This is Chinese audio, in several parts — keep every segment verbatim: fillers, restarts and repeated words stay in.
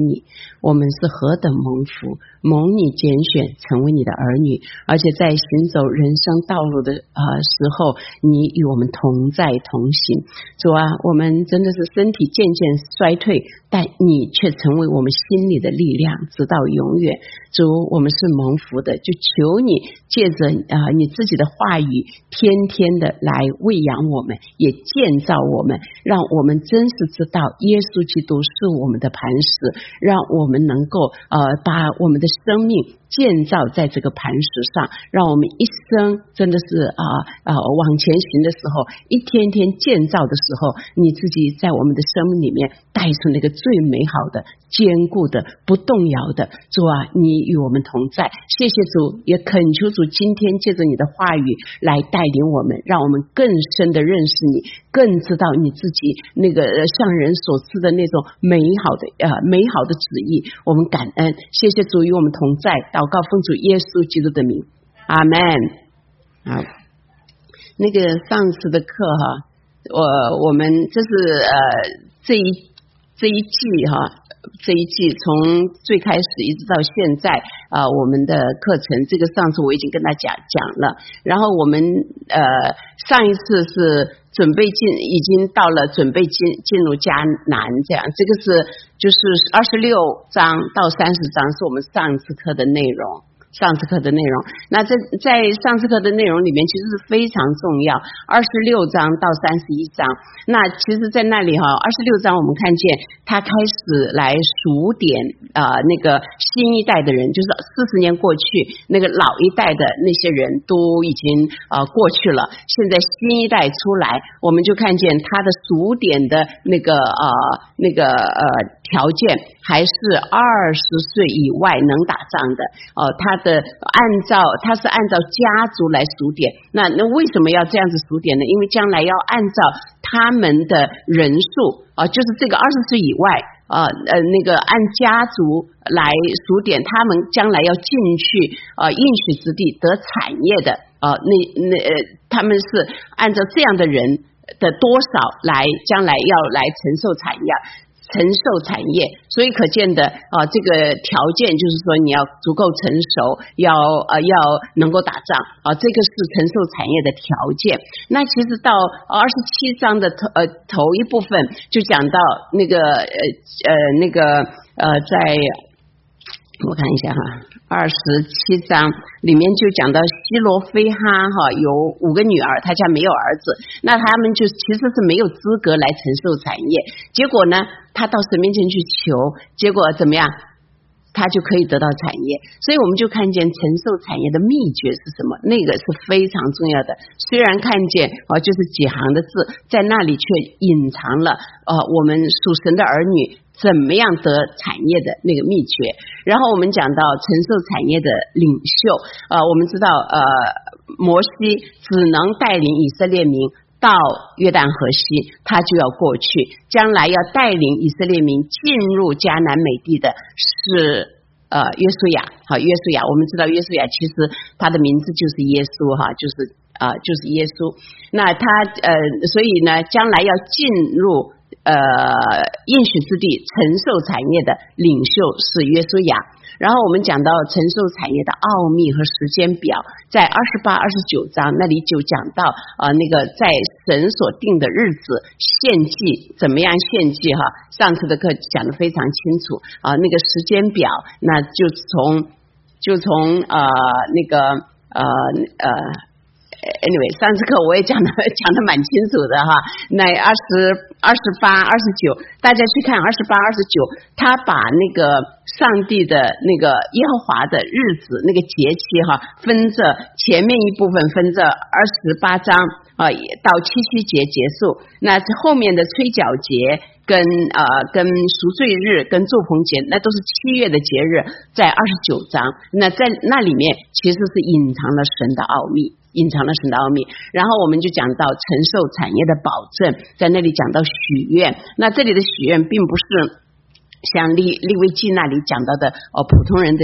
你，我们是何等蒙福，蒙你拣选成为你的儿女，而且在行走人生道路的呃时候，你与我们同在同行。主啊，我们真的是身体渐渐衰退，但你却成为我们心里的力量，直到永远。主，我们是蒙福的，就求你借着啊、呃、你自己的话语，天天的来喂养我们，也建造我们，让我们真是知道耶稣基督是我们的磐石，让我们能够呃把我们的生命建造在这个磐石上，让我们一生真的是啊啊、呃呃、往前行的时候，一天天建造的时候，你自己在我们的生命里面带出那个最美好的、坚固的、不动摇的。主啊，你与我们同在，谢谢主，也恳求主今天借着你的话语来带领我们，让我们更深的认识你，更知道你自己那个向人所赐的那种美好的呃美好的旨意。我们感恩，谢谢主与我们同在，祷告奉主耶稣基督的名，阿们。好，那个上次的课哈，我我们这是呃这一这一季哈。这一季从最开始一直到现在啊、呃，我们的课程这个上次我已经跟他讲讲了，然后我们呃上一次是准备进已经到了准备进进入迦南，这样这个是就是二十六章到三十章是我们上次课的内容。上次课的内容，那在在上次课的内容里面其实是非常重要，二十六章到三十一章。那其实在那里哈，二十六章我们看见他开始来数点啊、呃、那个新一代的人，就是四十年过去，那个老一代的那些人都已经呃过去了，现在新一代出来，我们就看见他的数点的那个呃那个呃条件还是二十岁以外能打仗的哦、呃，他的按照他是按照家族来数点，那那为什么要这样子数点呢？因为将来要按照他们的人数啊、呃，就是这个二十岁以外呃呃那个按家族来数点，他们将来要进去呃应许之地得产业的呃那那呃他们是按照这样的人的多少来将来要来承受产业。承受产业，所以可见的啊，这个条件就是说你要足够成熟，要呃要能够打仗啊，这个是承受产业的条件。那其实到二十七章的头呃头一部分就讲到那个呃呃那个呃在。我看一下哈，二十七章里面就讲到希罗非哈哈有五个女儿，他家没有儿子，那他们就其实是没有资格来承受产业。结果呢，他到神面前去求，结果怎么样？他就可以得到产业。所以我们就看见承受产业的秘诀是什么，那个是非常重要的。虽然看见啊，就是几行的字，在那里却隐藏了呃我们属神的儿女怎么样得产业的那个秘诀。然后我们讲到承受产业的领袖，呃，我们知道呃，摩西只能带领以色列民到约旦河西，他就要过去，将来要带领以色列民进入迦南美地的是呃约书亚。好，约书亚，我们知道约书亚其实他的名字就是耶稣哈，就是啊、呃、就是耶稣。那他呃，所以呢，将来要进入呃应许之地承受产业的领袖是约书亚。然后我们讲到承受产业的奥秘和时间表，在二十八、二十九章那里就讲到呃那个在神所定的日子献祭怎么样献祭哈，上次的课讲得非常清楚啊、呃，那个时间表，那就从就从呃那个呃呃。anyway 上次课我也讲的讲的蛮清楚的哈，那二十二十八二十九大家去看二十八二十九，他把那个上帝的那个耶和华的日子那个节期哈，分着前面一部分分着二十八章啊、呃、到七夕节结束，那后面的吹角节跟呃跟赎罪日跟祝棚节那都是七月的节日，在二十九章，那在那里面其实是隐藏了神的奥秘，隐藏了神的奥秘。然后我们就讲到承受产业的保证，在那里讲到许愿，那这里的许愿并不是像利利未记那里讲到的哦，普通人的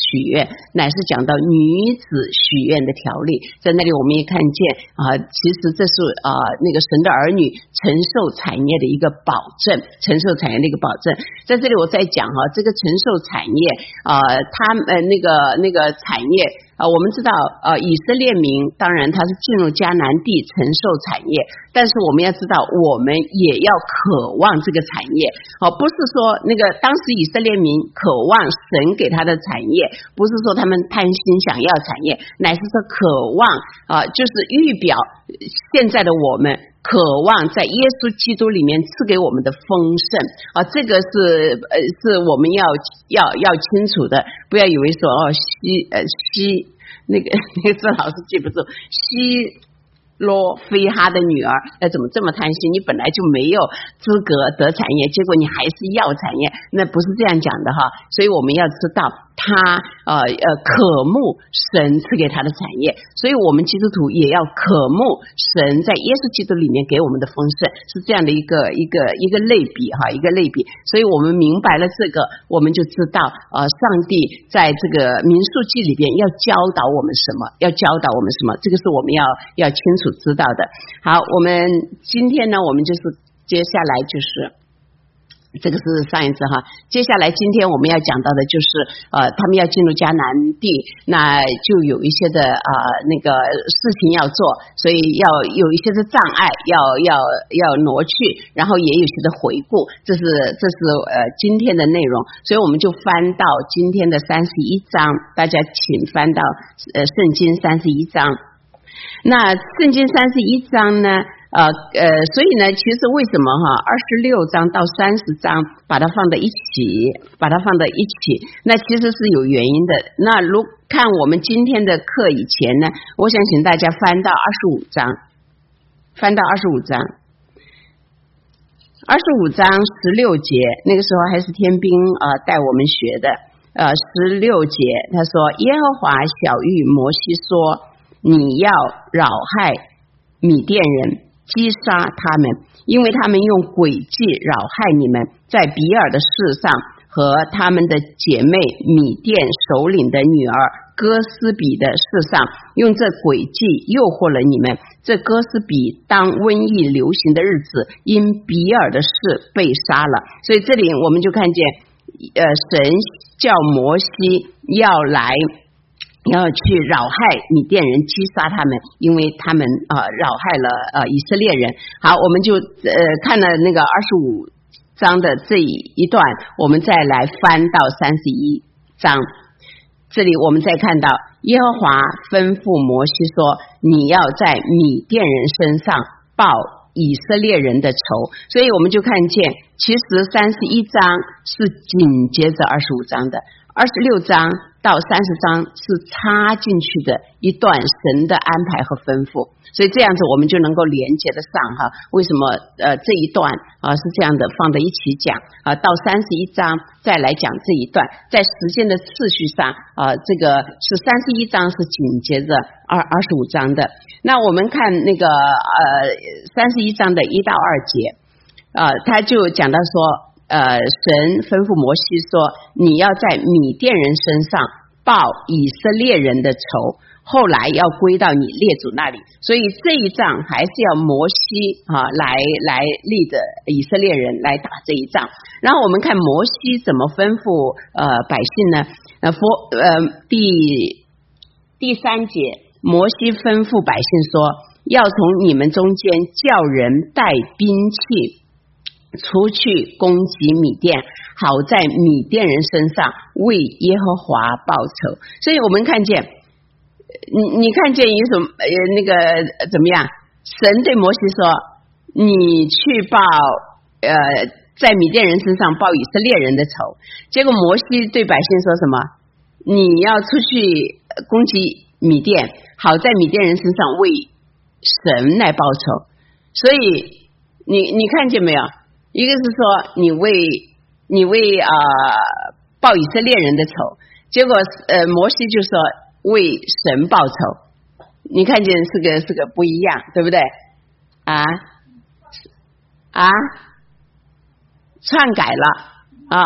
许愿，乃是讲到女子许愿的条例。在那里我们也看见啊、呃，其实这是啊、呃、那个神的儿女承受产业的一个保证，承受产业的一个保证。在这里我在讲哈、啊，这个承受产业啊、呃，他呃那个那个产业。啊，我们知道，呃，以色列民当然他是进入迦南地承受产业，但是我们要知道，我们也要渴望这个产业。哦，不是说那个当时以色列民渴望神给他的产业，不是说他们贪心想要产业，乃是说渴望啊、呃，就是预表现在的我们。渴望在耶稣基督里面赐给我们的丰盛啊，这个是呃是我们要要要清楚的，不要以为说哦西呃西那个那个字老是记不住，西罗非哈的女儿，那怎么这么贪心？你本来就没有资格得产业，结果你还是要产业，那不是这样讲的哈。所以我们要知道，他呃呃渴慕神赐给他的产业，所以我们基督徒也要渴慕神在耶稣基督里面给我们的丰盛，是这样的一个一个一个类比哈，一个类比。所以我们明白了这个，我们就知道呃，上帝在这个民数记里边要教导我们什么，要教导我们什么，这个是我们要要清楚知道的。好，我们今天呢，我们就是接下来就是。这个是上一次哈，接下来今天我们要讲到的就是呃，他们要进入迦南地，那就有一些的啊、呃、那个事情要做，所以要有一些的障碍要要要挪去，然后也有些的回顾，这是这是呃今天的内容，所以我们就翻到今天的三十一章，大家请翻到呃圣经三十一章。那圣经三十一章呢？呃呃，所以呢，其实为什么哈，二十六章到三十章把它放在一起，把它放在一起，那其实是有原因的。那如看我们今天的课以前呢，我想请大家翻到二十五章，翻到二十五章，二十五章十六节，那个时候还是天兵啊、呃、带我们学的，呃，十六节他说，耶和华晓谕摩西说，你要扰害米甸人。击杀他们，因为他们用诡计扰害你们，在比尔的事上和他们的姐妹米甸首领的女儿哥斯比的事上，用这诡计诱惑了你们。这哥斯比当瘟疫流行的日子，因比尔的事被杀了。所以这里我们就看见，呃，神叫摩西要来。要去扰害米甸人，击杀他们，因为他们啊、呃、扰害了呃以色列人。好，我们就呃看了那个二十五章的这一段，我们再来翻到三十一章。这里我们再看到耶和华吩咐摩西说，你要在米甸人身上报以色列人的仇。所以我们就看见，其实三十一章是紧接着二十五章的，二十六章到三十章是插进去的一段神的安排和吩咐，所以这样子我们就能够连接得上哈。为什么呃这一段啊是这样的放在一起讲啊？到三十一章再来讲这一段，在时间的次序上啊，这个是三十一章是紧接着二二十五章的。那我们看那个呃三十一章的一到二节啊，他就讲到说。呃，神吩咐摩西说，你要在米甸人身上报以色列人的仇，后来要归到你列祖那里。所以这一仗还是要摩西啊来来立的以色列人来打这一仗。然后我们看摩西怎么吩咐呃百姓呢？呃，佛呃第第三节，摩西吩咐百姓说，要从你们中间叫人带兵器。出去攻击米甸，好在米甸人身上为耶和华报仇。所以我们看见，你你看见有什么呃那个怎么样？神对摩西说：“你去报呃，在米甸人身上报以色列人的仇。”结果摩西对百姓说什么？你要出去攻击米甸，好在米甸人身上为神来报仇。所以你你看见没有？一个是说你为你为啊、呃、报以色列人的仇，结果呃摩西就说为神报仇，你看见是个是个不一样，对不对？啊啊，篡改了啊，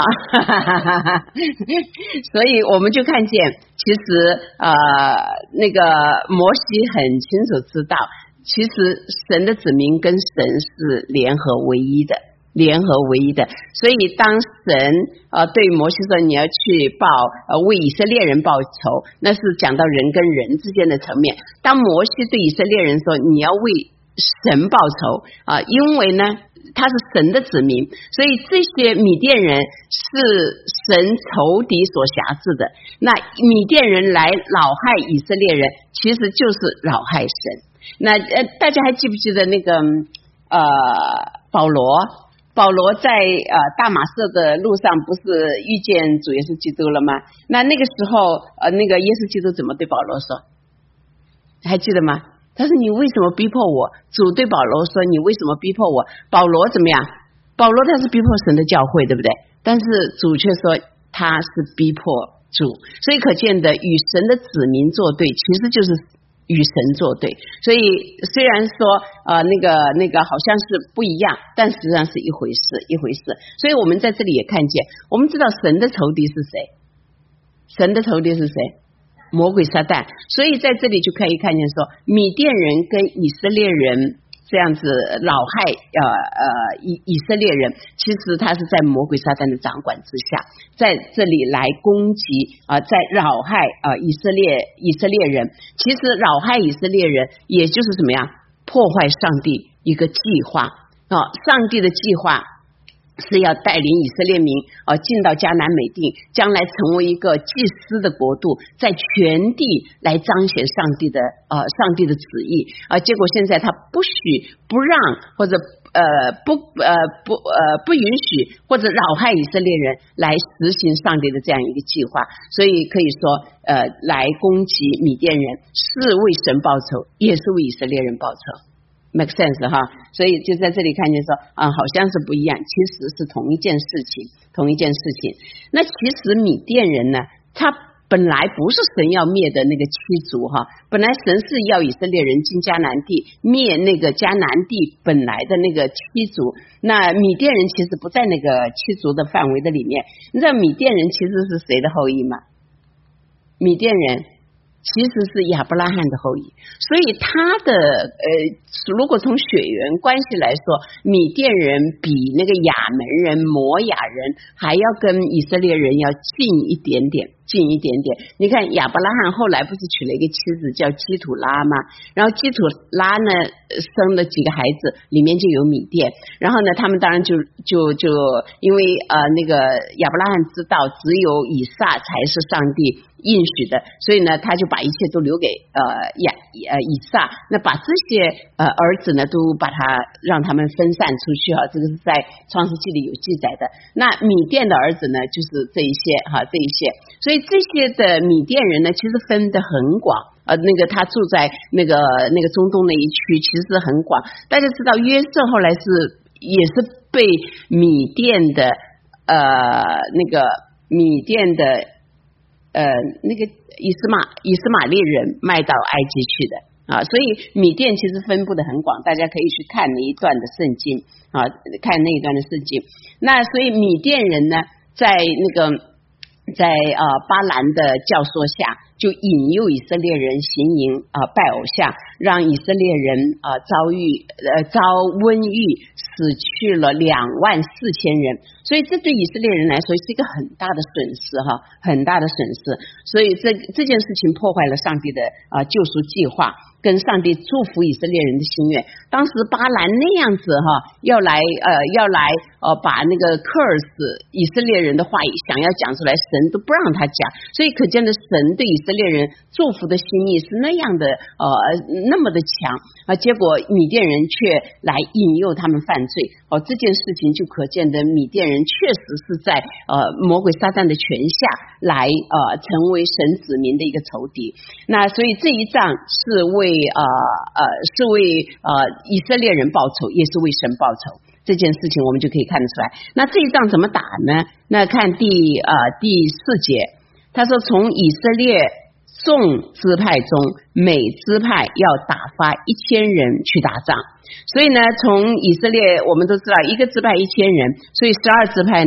所以我们就看见，其实呃，那个摩西很清楚知道，其实神的子民跟神是联合为一的。联合为一的，所以当神呃对摩西说你要去报呃为以色列人报仇，那是讲到人跟人之间的层面。当摩西对以色列人说你要为神报仇啊、呃，因为呢他是神的子民，所以这些米甸人是神仇敌所辖制的。那米甸人来扰害以色列人，其实就是扰害神。那呃大家还记不记得那个呃保罗？保罗在呃大马色的路上不是遇见主耶稣基督了吗？那那个时候呃那个耶稣基督怎么对保罗说？还记得吗？他说你为什么逼迫我？主对保罗说你为什么逼迫我？保罗怎么样？保罗他是逼迫神的教会，对不对？但是主却说他是逼迫主，所以可见的与神的子民作对，其实就是与神作对。所以虽然说呃那个那个好像是不一样，但实际上是一回事一回事。所以我们在这里也看见，我们知道神的仇敌是谁？神的仇敌是谁？魔鬼撒旦。所以在这里就可以看见说，米甸人跟以色列人这样子扰害呃呃以以色列人，其实他是在魔鬼撒旦的掌管之下，在这里来攻击啊、呃，在扰害啊、呃、以色列以色列人。其实扰害以色列人，也就是怎么样破坏上帝一个计划啊、呃，上帝的计划是要带领以色列民呃进到迦南美地，将来成为一个祭司的国度，在全地来彰显上帝的呃上帝的旨意啊、呃。结果现在他不许不让或者呃不呃不呃不允许或者扰害以色列人来实行上帝的这样一个计划，所以可以说呃来攻击米甸人是为神报仇，也是为以色列人报仇。make sense 哈，所以就在这里看见说啊、呃，好像是不一样，其实是同一件事情，同一件事情。那其实米甸人呢，他本来不是神要灭的那个七族哈，本来神是要以色列人进迦南地，灭那个迦南地本来的那个七族。那米甸人其实不在那个七族的范围的里面。你知道米甸人其实是谁的后裔吗？米甸人其实是亚伯拉罕的后裔，所以他的呃，如果从血缘关系来说，米甸人比那个亚门人、摩亚人还要跟以色列人要近一点点，近一点点。你看亚伯拉罕后来不是娶了一个妻子叫基土拉吗？然后基土拉呢生了几个孩子，里面就有米甸。然后呢，他们当然就就就因为呃那个亚伯拉罕知道只有以撒才是上帝应许的，所以呢，他就把一切都留给呃亚呃以撒。那把这些呃儿子呢，都把他让他们分散出去哈，这个是在创世纪里有记载的。那米甸的儿子呢，就是这一些哈，这一些。所以这些的米甸人呢，其实分得很广。呃，那个他住在那个那个中东那一区，其实很广。大家知道约瑟后来是也是被米甸的呃那个米甸的呃那个以斯玛以斯玛利人卖到埃及去的啊，所以米甸其实分布的很广，大家可以去看那一段的圣经啊，看那一段的圣经。那所以米甸人呢，在那个在呃巴兰的教唆下，就引诱以色列人行淫啊、呃、拜偶像，让以色列人啊、呃、遭遇呃遭瘟疫，死去了两万四千人。所以这对以色列人来说是一个很大的损失哈，很大的损失。所以这这件事情破坏了上帝的啊、呃、救赎计划，跟上帝祝福以色列人的心愿。当时巴兰那样子哈，要来呃要来呃把那个科尔斯以色列人的话语想要讲出来，神都不让他讲。所以可见的神对以色列人祝福的心意是那样的呃那么的强啊，结果米甸人却来引诱他们犯罪哦，这件事情就可见的米甸人确实是在呃魔鬼撒旦的权下来呃成为神子民的一个仇敌。那所以这一仗是为呃呃是为呃以色列人报仇，也是为神报仇。这件事情我们就可以看得出来。那这一仗怎么打呢？那看第呃第四节，他说从以色列众支派中，每支派要打发一千人去打仗。所以呢，从以色列我们都知道一个支派一千人，所以十二支派呢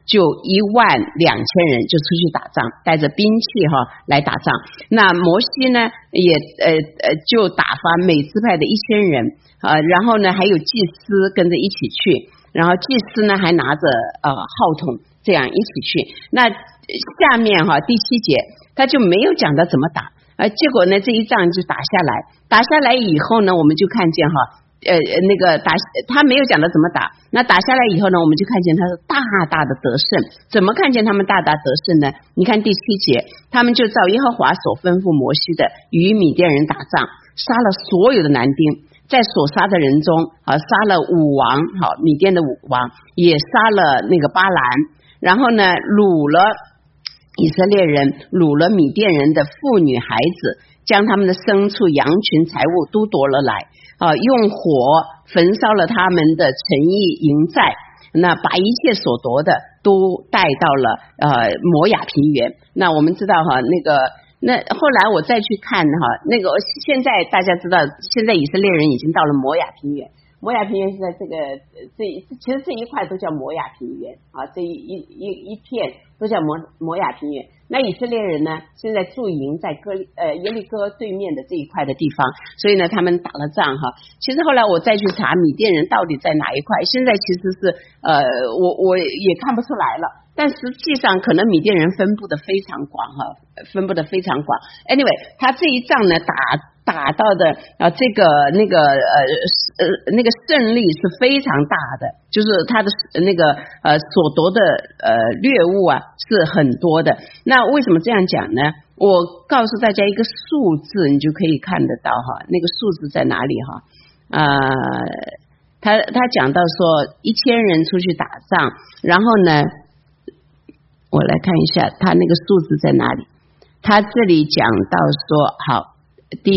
就一万两千人就出去打仗，带着兵器哈来打仗。那摩西呢也呃呃就打发美支派的一千人啊、呃，然后呢还有祭司跟着一起去，然后祭司呢还拿着呃号筒这样一起去。那下面哈第七节他就没有讲到怎么打，呃结果呢这一仗就打下来，打下来以后呢我们就看见哈。呃，那个打他没有讲到怎么打，那打下来以后呢，我们就看见他是大大的得胜。怎么看见他们大大得胜呢？你看第七节，他们就照耶和华所吩咐摩西的，与米甸人打仗，杀了所有的男丁，在所杀的人中啊，杀了武王，好，米甸的武王，也杀了那个巴兰，然后呢，掳了以色列人，掳了米甸人的妇女孩子，将他们的牲畜、羊群、财物都夺了来。啊，用火焚烧了他们的城邑营寨，那把一切所夺的都带到了呃摩亚平原。那我们知道哈，那个那后来我再去看哈，那个现在大家知道，现在以色列人已经到了摩亚平原。摩亚平原是在这个这其实这一块都叫摩亚平原啊，这一一一一片都叫摩摩亚平原。那以色列人呢，现在驻营在哥呃耶利哥对面的这一块的地方，所以呢，他们打了仗哈。其实后来我再去查米甸人到底在哪一块，现在其实是呃我我也看不出来了。但实际上，可能米甸人分布的非常广哈，分布的非常广。Anyway， 他这一仗呢打打到的啊，这个那个呃呃那个胜利是非常大的，就是他的那个呃所夺的呃掠物啊是很多的。那为什么这样讲呢？我告诉大家一个数字，你就可以看得到哈，那个数字在哪里哈？啊、呃，他他讲到说一千人出去打仗，然后呢？我来看一下他那个数字在哪里。他这里讲到说，好，第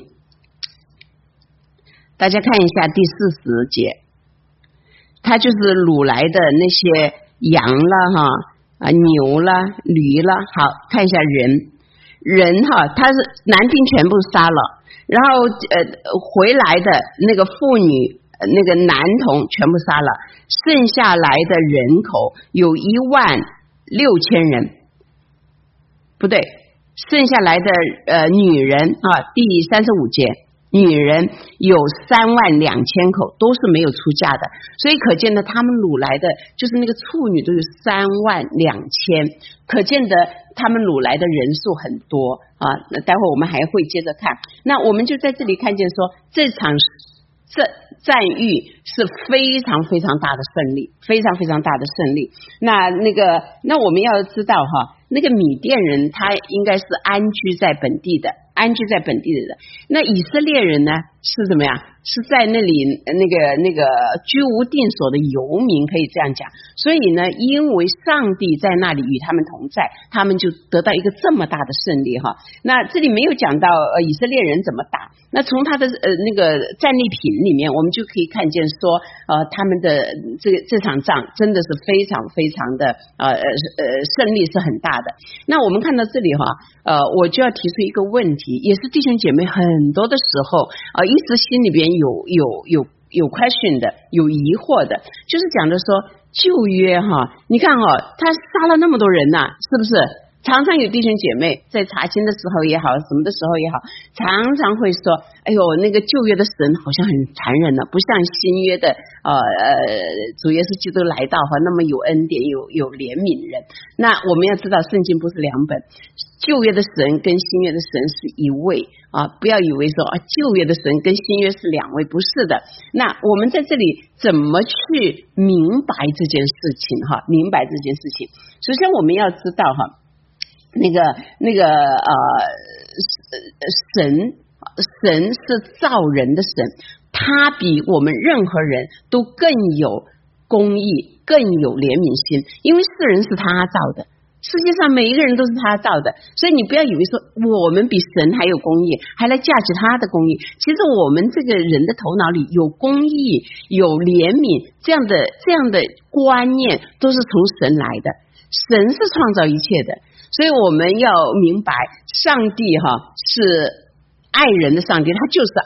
大家看一下第四十节，他就是掳来的那些羊啦哈啊牛啦驴啦，好看一下人人哈，他是男丁全部杀了，然后呃回来的那个妇女那个男童全部杀了，剩下来的人口有一万六千人，不对，剩下来的呃女人啊，第三十五节，女人有三万两千口，都是没有出嫁的，所以可见的他们掳来的就是那个处女都有三万两千，可见的他们掳来的人数很多啊。那待会儿我们还会接着看，那我们就在这里看见说这场这战役是非常非常大的胜利，非常非常大的胜利。那那个，那我们要知道哈，那个米甸人他应该是安居在本地的，安居在本地的人。那以色列人呢是怎么样？是在那里那个那个居无定所的游民，可以这样讲。所以呢，因为上帝在那里与他们同在，他们就得到一个这么大的胜利哈。那这里没有讲到呃以色列人怎么打，那从他的呃那个战利品里面，我们就可以看见说呃他们的这个这场仗真的是非常非常的呃呃胜利是很大的。那我们看到这里哈，呃我就要提出一个问题，也是弟兄姐妹很多的时候呃一直心里边有有有有 question 的，有疑惑的，就是讲的说旧约哈，你看哈，他杀了那么多人呐、啊，是不是？常常有弟兄姐妹在查经的时候也好，什么的时候也好，常常会说，哎呦，那个旧约的神好像很残忍了，不像新约的呃呃主耶稣基督来到哈那么有恩典，有有怜悯人。那我们要知道，圣经不是两本，旧约的神跟新约的神是一位啊，不要以为说啊旧约的神跟新约是两位，不是的。那我们在这里怎么去明白这件事情哈？明白这件事情，首先我们要知道哈。那个那个呃神神是造人的神，他比我们任何人都更有公义，更有怜悯心，因为世人是他造的，世界上每一个人都是他造的，所以你不要以为说我们比神还有公义，还来架起他的公义。其实我们这个人的头脑里有公义，有怜悯，这样的这样的观念都是从神来的，神是创造一切的。所以我们要明白，上帝哈是爱人的上帝，他就是爱，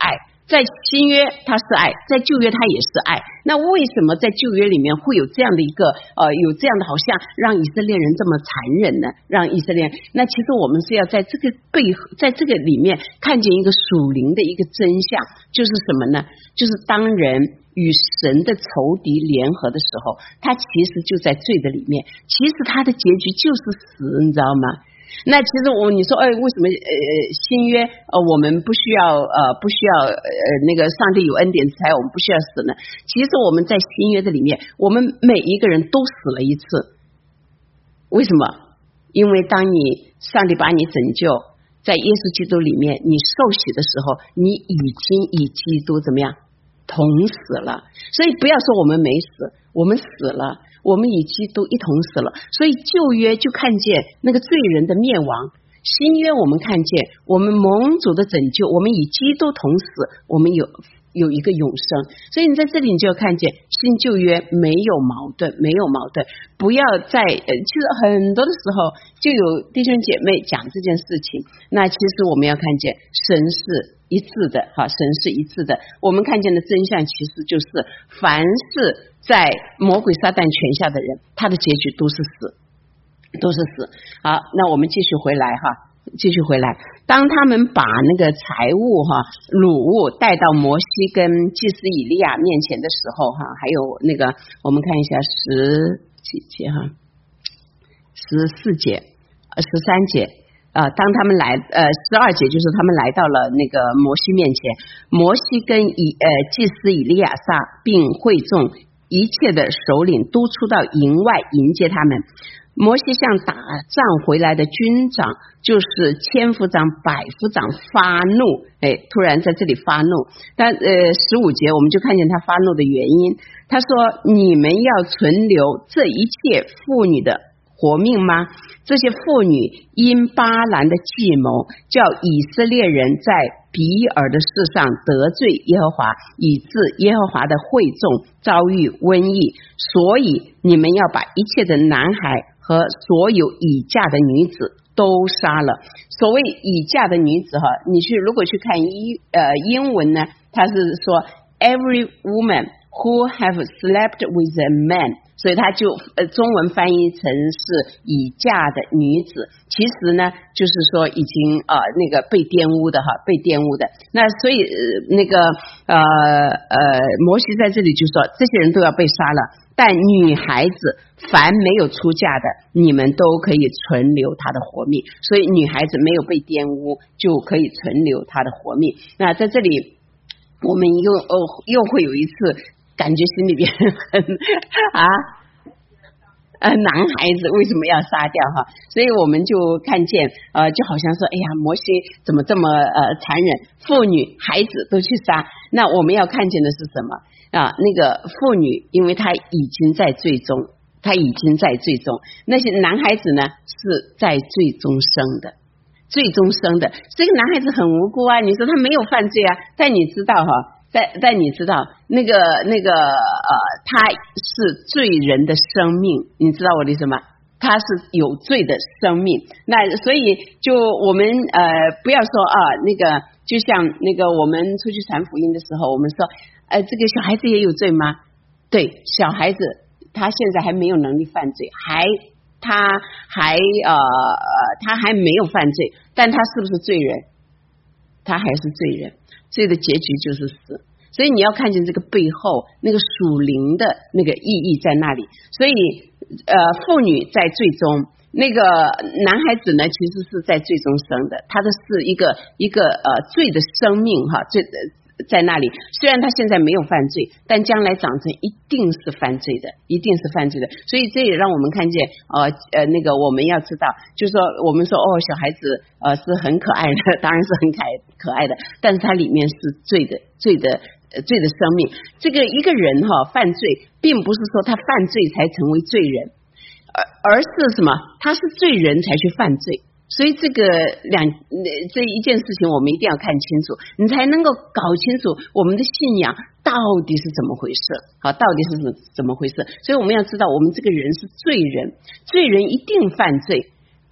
在新约它是爱，在旧约它也是爱。那为什么在旧约里面会有这样的一个呃，有这样的好像让以色列人这么残忍呢？让以色列人，那其实我们是要在这个背后，在这个里面看见一个属灵的一个真相，就是什么呢？就是当人与神的仇敌联合的时候，他其实就在罪的里面，其实他的结局就是死，你知道吗？那其实我你说哎，为什么呃新约呃我们不需要呃不需要呃那个上帝有恩典才我们不需要死呢？其实我们在新约的里面，我们每一个人都死了一次。为什么？因为当你上帝把你拯救，在耶稣基督里面你受洗的时候，你已经与基督怎么样同死了。所以不要说我们没死，我们死了，我们与基督一同死了。所以旧约就看见那个罪人的灭亡，新约我们看见我们蒙主的拯救，我们与基督同死，我们有有一个永生。所以你在这里你就看见新旧约没有矛盾，没有矛盾。不要在呃，其实很多的时候就有弟兄姐妹讲这件事情，那其实我们要看见神是一致的哈，神是一致的。我们看见的真相其实就是，凡是在魔鬼撒旦权下的人，他的结局都是死，都是死。好，那我们继续回来哈，继续回来。当他们把那个财物哈、掳物带到摩西跟祭司以利亚面前的时候哈，还有那个我们看一下十几节哈，十四节、十三节。呃，当他们来，呃，十二节就是他们来到了那个摩西面前，摩西跟以呃祭司以利亚撒并会众一切的首领都出到营外迎接他们。摩西向打仗回来的军长，就是千夫长、百夫长发怒，哎，突然在这里发怒。但呃，十五节我们就看见他发怒的原因，他说：“你们要存留这一切妇女的活命吗？这些妇女因巴兰的计谋，叫以色列人在比尔的事上得罪耶和华，以致耶和华的会众遭遇瘟疫，所以你们要把一切的男孩和所有已嫁的女子都杀了。”所谓已嫁的女子哈，你去如果去看英呃英文呢，它是说 every woman who have slept with a man， 所以它就呃中文翻译成是已嫁的女子，其实呢就是说已经呃那个被玷污的哈，被玷污的。那所以、呃、那个呃呃摩西在这里就说这些人都要被杀了，但女孩子凡没有出嫁的，你们都可以存留她的活命。所以女孩子没有被玷污，就可以存留她的活命。那在这里我们又哦又会有一次感觉心里边很啊呃男孩子为什么要杀掉哈？所以我们就看见呃就好像说，哎呀，摩西怎么这么呃残忍，妇女孩子都去杀。那我们要看见的是什么啊？那个妇女因为她已经在罪中，她已经在罪中，那些男孩子呢是在罪中生的，最终生的。这个男孩子很无辜啊，你说他没有犯罪啊，但你知道哈，但但你知道那个那个呃，他是罪人的生命，你知道我的意思吗？他是有罪的生命。那所以就我们呃不要说啊，那个就像那个我们出去传福音的时候，我们说呃这个小孩子也有罪吗？对，小孩子他现在还没有能力犯罪，还他还呃他还没有犯罪，但他是不是罪人？他还是罪人，罪的结局就是死。所以你要看见这个背后那个属灵的那个意义在那里。所以呃妇女在罪中，那个男孩子呢其实是在罪中生的，他的是一个一个呃罪的生命哈，罪在那里。虽然他现在没有犯罪，但将来长成一定是犯罪的，一定是犯罪的。所以这也让我们看见呃呃那个我们要知道，就是说我们说哦小孩子呃是很可爱的，当然是很可可爱的，但是它里面是罪的罪的呃罪的生命。这个一个人哈犯罪，并不是说他犯罪才成为罪人，而而是什么？他是罪人才去犯罪。所以这个两这一件事情我们一定要看清楚，你才能够搞清楚我们的信仰到底是怎么回事，好，到底是怎怎么回事。所以我们要知道我们这个人是罪人，罪人一定犯罪，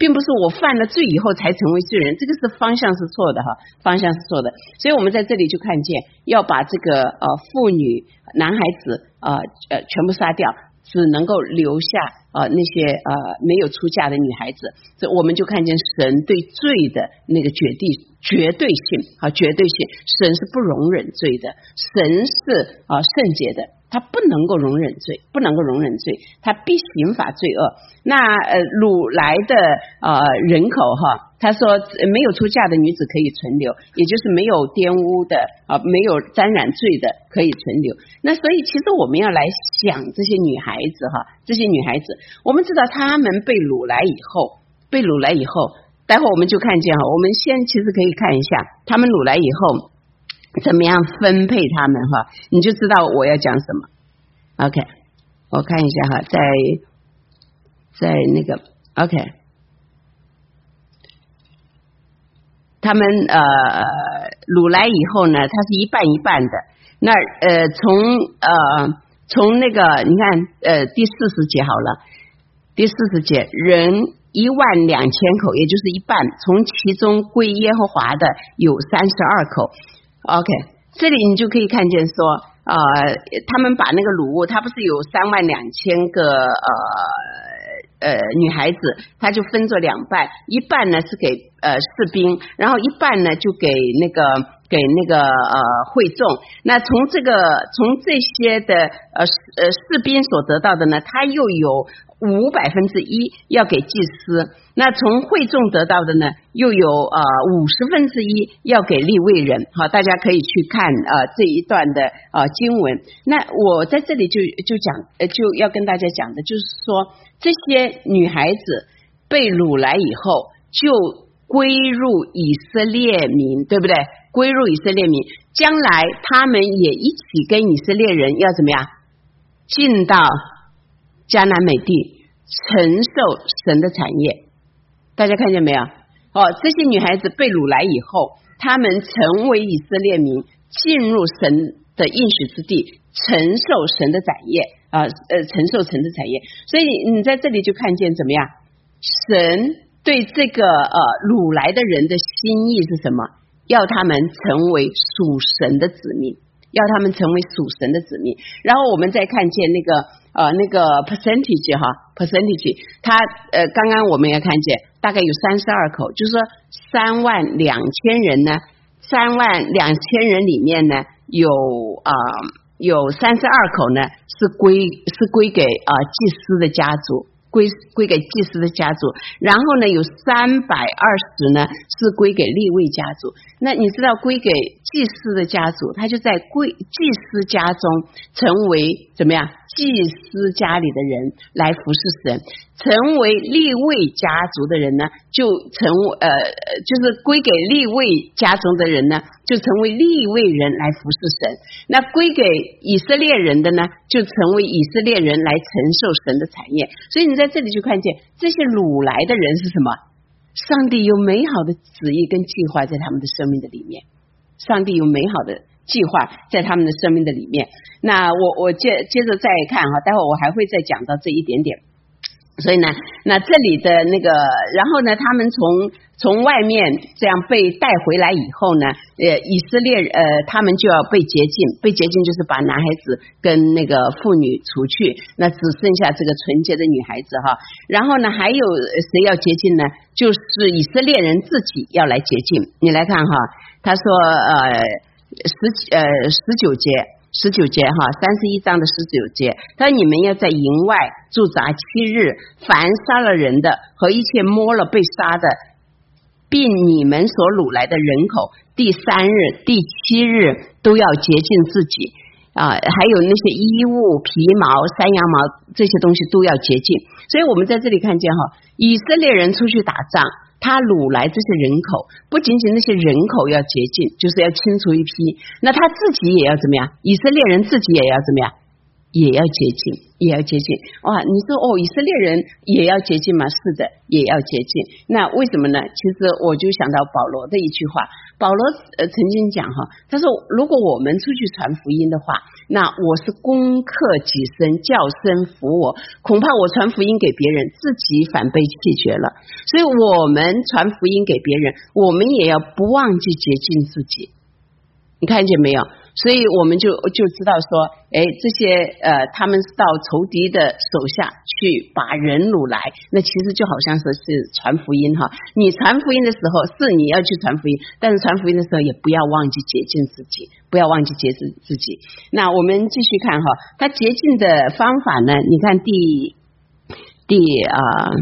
并不是我犯了罪以后才成为罪人，这个是方向是错的哈，方向是错的。所以我们在这里就看见要把这个呃妇女、男孩子呃呃全部杀掉，只能够留下呃那些呃没有出嫁的女孩子。这我们就看见神对罪的那个绝对绝对性啊，绝对性，神是不容忍罪的，神是啊圣洁的。他不能够容忍罪，不能够容忍罪，他必刑罚罪恶。那呃，掳来的呃人口哈，他说没有出嫁的女子可以存留，也就是没有玷污的啊、呃，没有沾染罪的可以存留。那所以其实我们要来想这些女孩子哈，这些女孩子，我们知道她们被掳来以后，被掳来以后，待会我们就看见哈，我们先其实可以看一下，她们掳来以后。怎么样分配他们哈？你就知道我要讲什么。OK， 我看一下哈，在在那个 OK， 他们呃掳来以后呢，它是一半一半的。那呃从呃从那个你看呃第四十节好了，第四十节人一万两千口，也就是一半，从其中归耶和华的有三十二口。OK， 这里你就可以看见说，呃，他们把那个掳物，他不是有三万两千个呃呃女孩子，他就分作两半，一半呢是给呃士兵，然后一半呢就给那个给那个呃会众。那从这个从这些的呃呃士兵所得到的呢，他又有五百分之一要给祭司。那从会众得到的呢，又有呃五十分之一要给利未人。好，大家可以去看呃这一段的呃经文。那我在这里就就讲呃就要跟大家讲的就是说，这些女孩子被掳来以后，就归入以色列民，对不对？归入以色列民，将来他们也一起跟以色列人要怎么样？进到迦南美地，承受神的产业。大家看见没有？哦，这些女孩子被掳来以后，她们成为以色列民，进入神的应许之地，承受神的产业啊、呃，呃，承受神的产业。所以你在这里就看见怎么样？神对这个呃掳来的人的心意是什么？要他们成为属神的子民，要他们成为属神的子民。然后我们再看见那个呃那个 percentage 哈 percentage， 它呃刚刚我们也看见大概有三十二口，就是说三万两千人呢，三万两千人里面呢有啊、呃、有三十二口呢是归是归给啊、呃、祭司的家族。归归给祭司的家族，然后呢有三百二十呢是归给利未家族。那你知道归给祭司的家族，他就在归祭司家中成为怎么样？祭司家里的人来服侍神，成为利未家族的人呢，就成呃就是归给利未家中的人呢，就成为利未人来服侍神。那归给以色列人的呢，就成为以色列人来承受神的产业。所以你在这里就看见这些掳来的人是什么？上帝有美好的旨意跟计划在他们的生命的里面，上帝有美好的计划在他们的生命的里面。那我我接接着再看哈，待会我还会再讲到这一点点。所以呢，那这里的那个，然后呢，他们从从外面这样被带回来以后呢，呃，以色列呃，他们就要被洁净，被洁净就是把男孩子跟那个妇女除去，那只剩下这个纯洁的女孩子哈。然后呢，还有谁要洁净呢？就是以色列人自己要来洁净。你来看哈，他说呃十呃十九节。十九节哈，三十一章的十九节，他说你们要在营外驻扎七日，凡杀了人的和一切摸了被杀的，并你们所掳来的人口，第三日、第七日都要洁净自己啊，还有那些衣物、皮毛、山羊毛这些东西都要洁净。所以我们在这里看见哈，以色列人出去打仗。他掳来这些人口，不仅仅那些人口要洁净，就是要清除一批，那他自己也要怎么样？以色列人自己也要怎么样？ 也要洁净，也要洁净。哇，你说哦，以色列人也要洁净吗？是的，也要洁净。那为什么呢？其实我就想到保罗的一句话，保罗呃曾经讲哈，他说如果我们出去传福音的话，那我是攻克己身，叫身服我，恐怕我传福音给别人，自己反被弃绝了。所以我们传福音给别人，我们也要不忘记洁净自己。你看见没有？所以我们就就知道说，哎，这些呃，他们是到仇敌的手下去把人掳来，那其实就好像是是传福音哈。你传福音的时候是你要去传福音，但是传福音的时候也不要忘记洁净自己，不要忘记洁净自己。那我们继续看哈，他洁净的方法呢？你看第第啊、呃、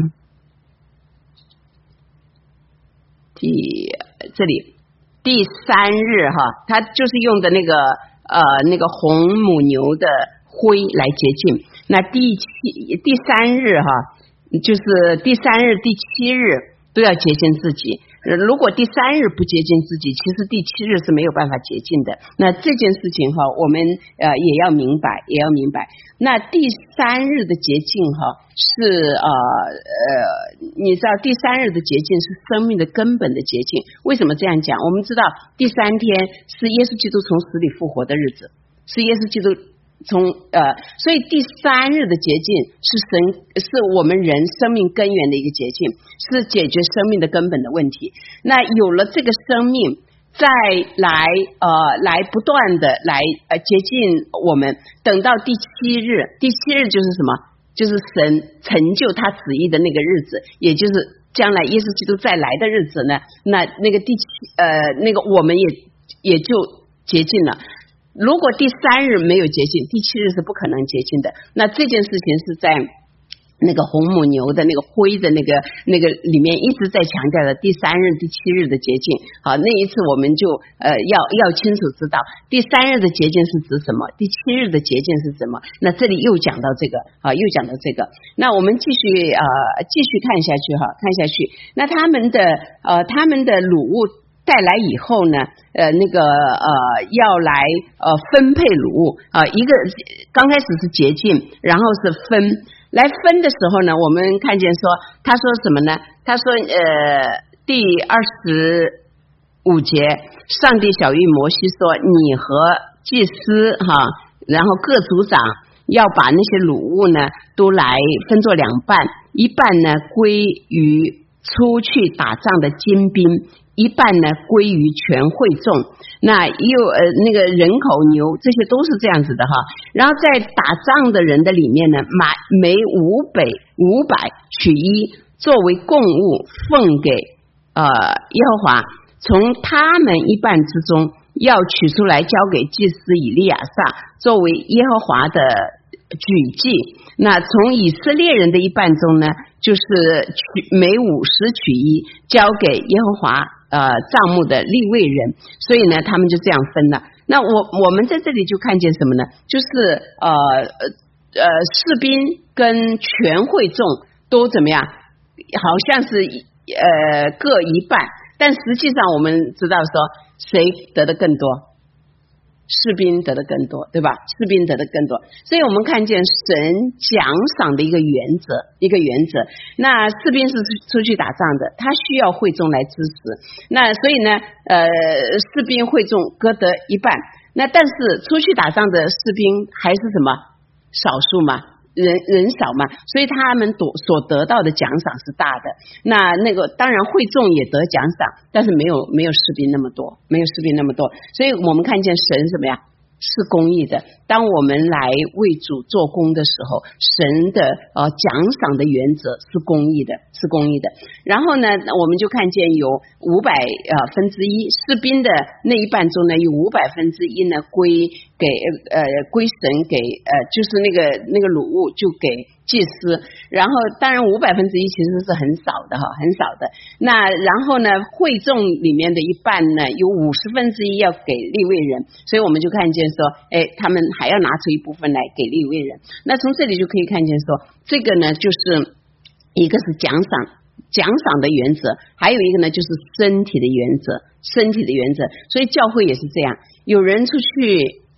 第这里。第三日哈，他就是用的那个呃那个红母牛的灰来洁净。那第七第三日哈，就是第三日第七日都要洁净自己。如果第三日不洁净自己，其实第七日是没有办法洁净的。那这件事情哈，我们呃也要明白，也要明白。那第三日的洁净哈，是呃呃，你知道第三日的洁净是生命的根本的洁净。为什么这样讲？我们知道第三天是耶稣基督从死里复活的日子，是耶稣基督。从呃，所以第三日的洁净是神是我们人生命根源的一个洁净，是解决生命的根本的问题。那有了这个生命，再来呃来不断的来呃洁净我们，等到第七日，第七日就是什么？就是神成就他旨意的那个日子，也就是将来耶稣基督再来的日子呢。那那个第七呃那个我们也也就洁净了。如果第三日没有洁净，第七日是不可能洁净的。那这件事情是在那个红母牛的那个灰的那个那个里面一直在强调的第三日第七日的洁净。好，那一次我们就呃要要清楚知道第三日的洁净是指什么，第七日的洁净是什么。那这里又讲到这个啊，又讲到这个。那我们继续呃继续看下去哈，看下去。那他们的呃他们的掳物带来以后呢，呃，那个呃，要来呃分配掳物啊、呃，一个刚开始是洁净，然后是分。来分的时候呢，我们看见说，他说什么呢？他说，呃，第二十五节，上帝晓谕摩西说，你和祭司哈，然后各族长要把那些掳物呢，都来分作两半，一半呢归于出去打仗的精兵。一半呢归于全会众，那又呃那个人口牛，这些都是这样子的哈。然后在打仗的人的里面呢，买每五百五百取一作为供物奉给呃耶和华，从他们一半之中要取出来交给祭司以利亚撒作为耶和华的举祭。那从以色列人的一半中呢，就是取每五十取一交给耶和华呃帐幕的利未人，所以呢他们就这样分了。那我我们在这里就看见什么呢？就是呃呃士兵跟全会众都怎么样，好像是呃各一半，但实际上我们知道说谁得的更多，士兵得的更多，对吧？士兵得的更多，所以我们看见神奖赏的一个原则，一个原则。那士兵是出去打仗的，他需要会众来支持。那所以呢，呃，士兵会众各得一半。那但是出去打仗的士兵还是什么少数嘛？人人少嘛，所以他们所所得到的奖赏是大的。那那个当然会众也得奖赏，但是没有没有士兵那么多，没有士兵那么多。所以我们看见神什么呀？是公义的。当我们来为主做工的时候，神的呃奖赏的原则是公义的，是公义的。然后呢，我们就看见有五百呃分之一士兵的那一半中呢，有五百分之一呢归给呃归神给呃就是那个那个掳物就给祭司。然后当然五百分之一其实是很少的哈，很少的。那然后呢，会众里面的一半呢，有五十分之一要给利未人，所以我们就看见说，哎，他们还要拿出一部分来给利未人。那从这里就可以看见说，这个呢就是一个是奖赏奖赏的原则，还有一个呢就是身体的原则，身体的原则。所以教会也是这样，有人出去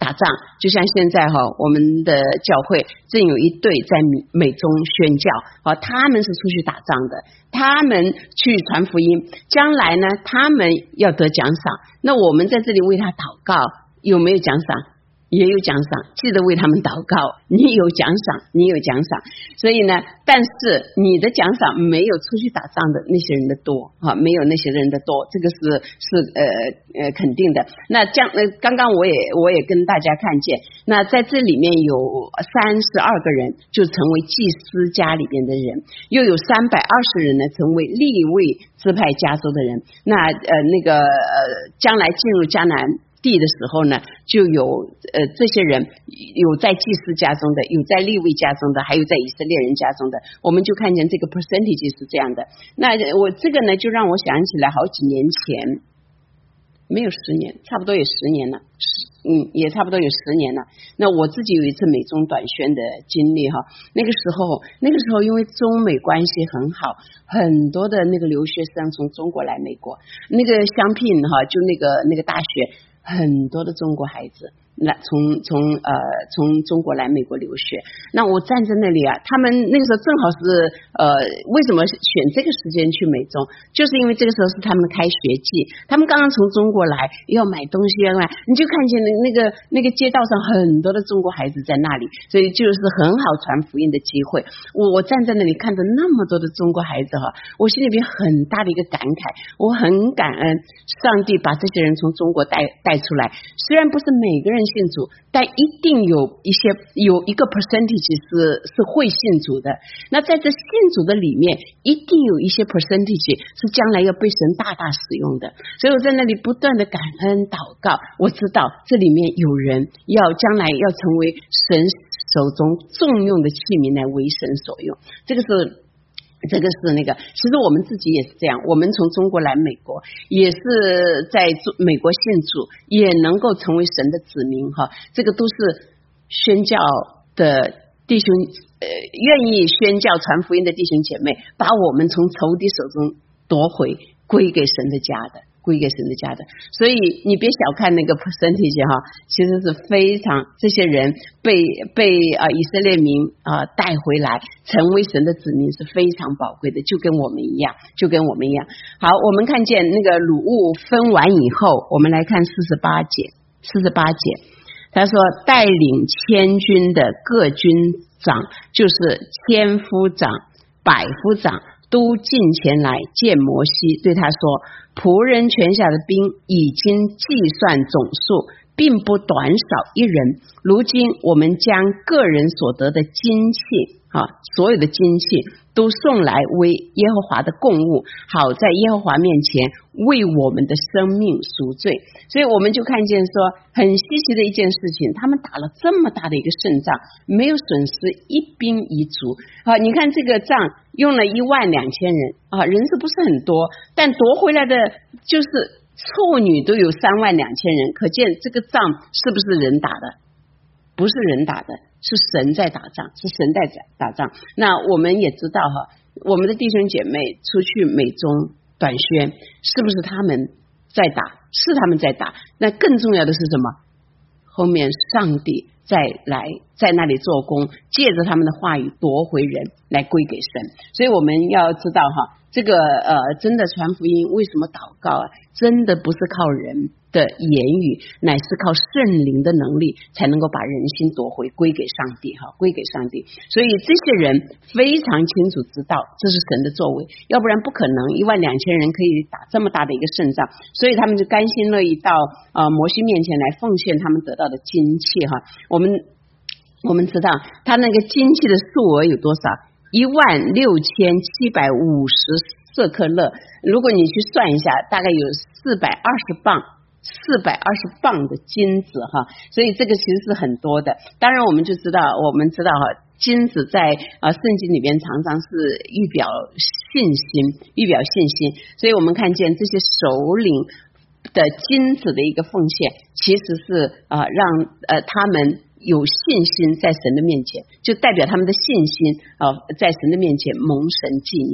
打仗，就像现在哈，我们的教会正有一队在美中宣教，啊，他们是出去打仗的，他们去传福音，将来呢，他们要得奖赏。那我们在这里为他祷告，有没有奖赏？也有奖赏，记得为他们祷告，你有奖赏，你有奖赏。所以呢，但是你的奖赏没有出去打仗的那些人的多啊，没有那些人的多，这个是是呃呃肯定的。那将呃刚刚我也我也跟大家看见，那在这里面有三十二个人就成为祭司家里边的人，又有三百二十人呢成为利未支派家族的人。那呃那个呃将来进入迦南地的时候呢，就有呃这些人有在祭司家中的，有在利未家中的，还有在以色列人家中的，我们就看见这个 percentage 是这样的。那我这个呢，就让我想起来好几年前，没有十年，差不多有十年了，嗯，也差不多有十年了。那我自己有一次美中短宣的经历哈，那个时候，那个时候因为中美关系很好，很多的那个留学生从中国来美国，那个香聘哈，就那个那个大学。很多的中国孩子来从从呃从中国来美国留学，那我站在那里啊，他们那个时候正好是呃为什么选这个时间去美中，就是因为这个时候是他们的开学季，他们刚刚从中国来要买东西要买，你就看见那个那个街道上很多的中国孩子在那里，所以就是很好传福音的机会。我我站在那里看着那么多的中国孩子哈，我心里边很大的一个感慨，我很感恩上帝把这些人从中国带带出来，虽然不是每个人信主，但一定有一些有一个 percentage 是是会信主的。那在这信主的里面，一定有一些 percentage 是将来要被神大大使用的。所以我在那里不断的感恩祷告，我知道这里面有人要将来要成为神手中重用的器皿来为神所用，这个是。这个是那个，其实我们自己也是这样，我们从中国来美国，也是在美国信主，也能够成为神的子民哈。这个都是宣教的弟兄，呃，愿意宣教传福音的弟兄姐妹，把我们从仇敌手中夺回，归给神的家的。归给神的家的，所以你别小看那个 percentage 哈，其实是非常这些人被被啊、呃、以色列民啊、呃、带回来，成为神的子民是非常宝贵的，就跟我们一样，就跟我们一样。好，我们看见那个掳物分完以后，我们来看四十八节，四十八节，他说带领千军的各军长，就是千夫长、百夫长。都进前来见摩西，对他说：仆人权下的兵已经计算总数，并不短少一人。如今我们将个人所得的金器啊，所有的金器都送来为耶和华的供物，好在耶和华面前为我们的生命赎罪。所以我们就看见说很稀奇的一件事情，他们打了这么大的一个胜仗，没有损失一兵一卒啊！你看这个仗用了一万两千人啊，人数不是很多，但夺回来的就是处女都有三万两千人，可见这个仗是不是人打的？不是人打的，是神在打仗，是神在打仗。那我们也知道哈，我们的弟兄姐妹出去美中短宣，是不是他们在打？是他们在打。那更重要的是什么？后面上帝再来在那里做工，借着他们的话语夺回人来归给神。所以我们要知道哈，这个呃，真的传福音为什么祷告啊？真的不是靠人的言语，乃是靠圣灵的能力，才能够把人心夺回，归给上帝哈，归给上帝。所以这些人非常清楚知道这是神的作为，要不然不可能一万两千人可以打这么大的一个胜仗。所以他们就甘心乐意到呃摩西面前来奉献他们得到的金器哈。我们我们知道他那个金器的数额有多少？一万六千七百五十舍克勒，如果你去算一下，大概有四百二十磅，四百二十磅的金子哈，所以这个其实是很多的。当然，我们就知道，我们知道哈，金子在啊圣经里边常常是预表信心，预表信心。所以我们看见这些首领的金子的一个奉献，其实是啊让呃他们有信心在神的面前，就代表他们的信心啊、呃、在神的面前蒙神纪念。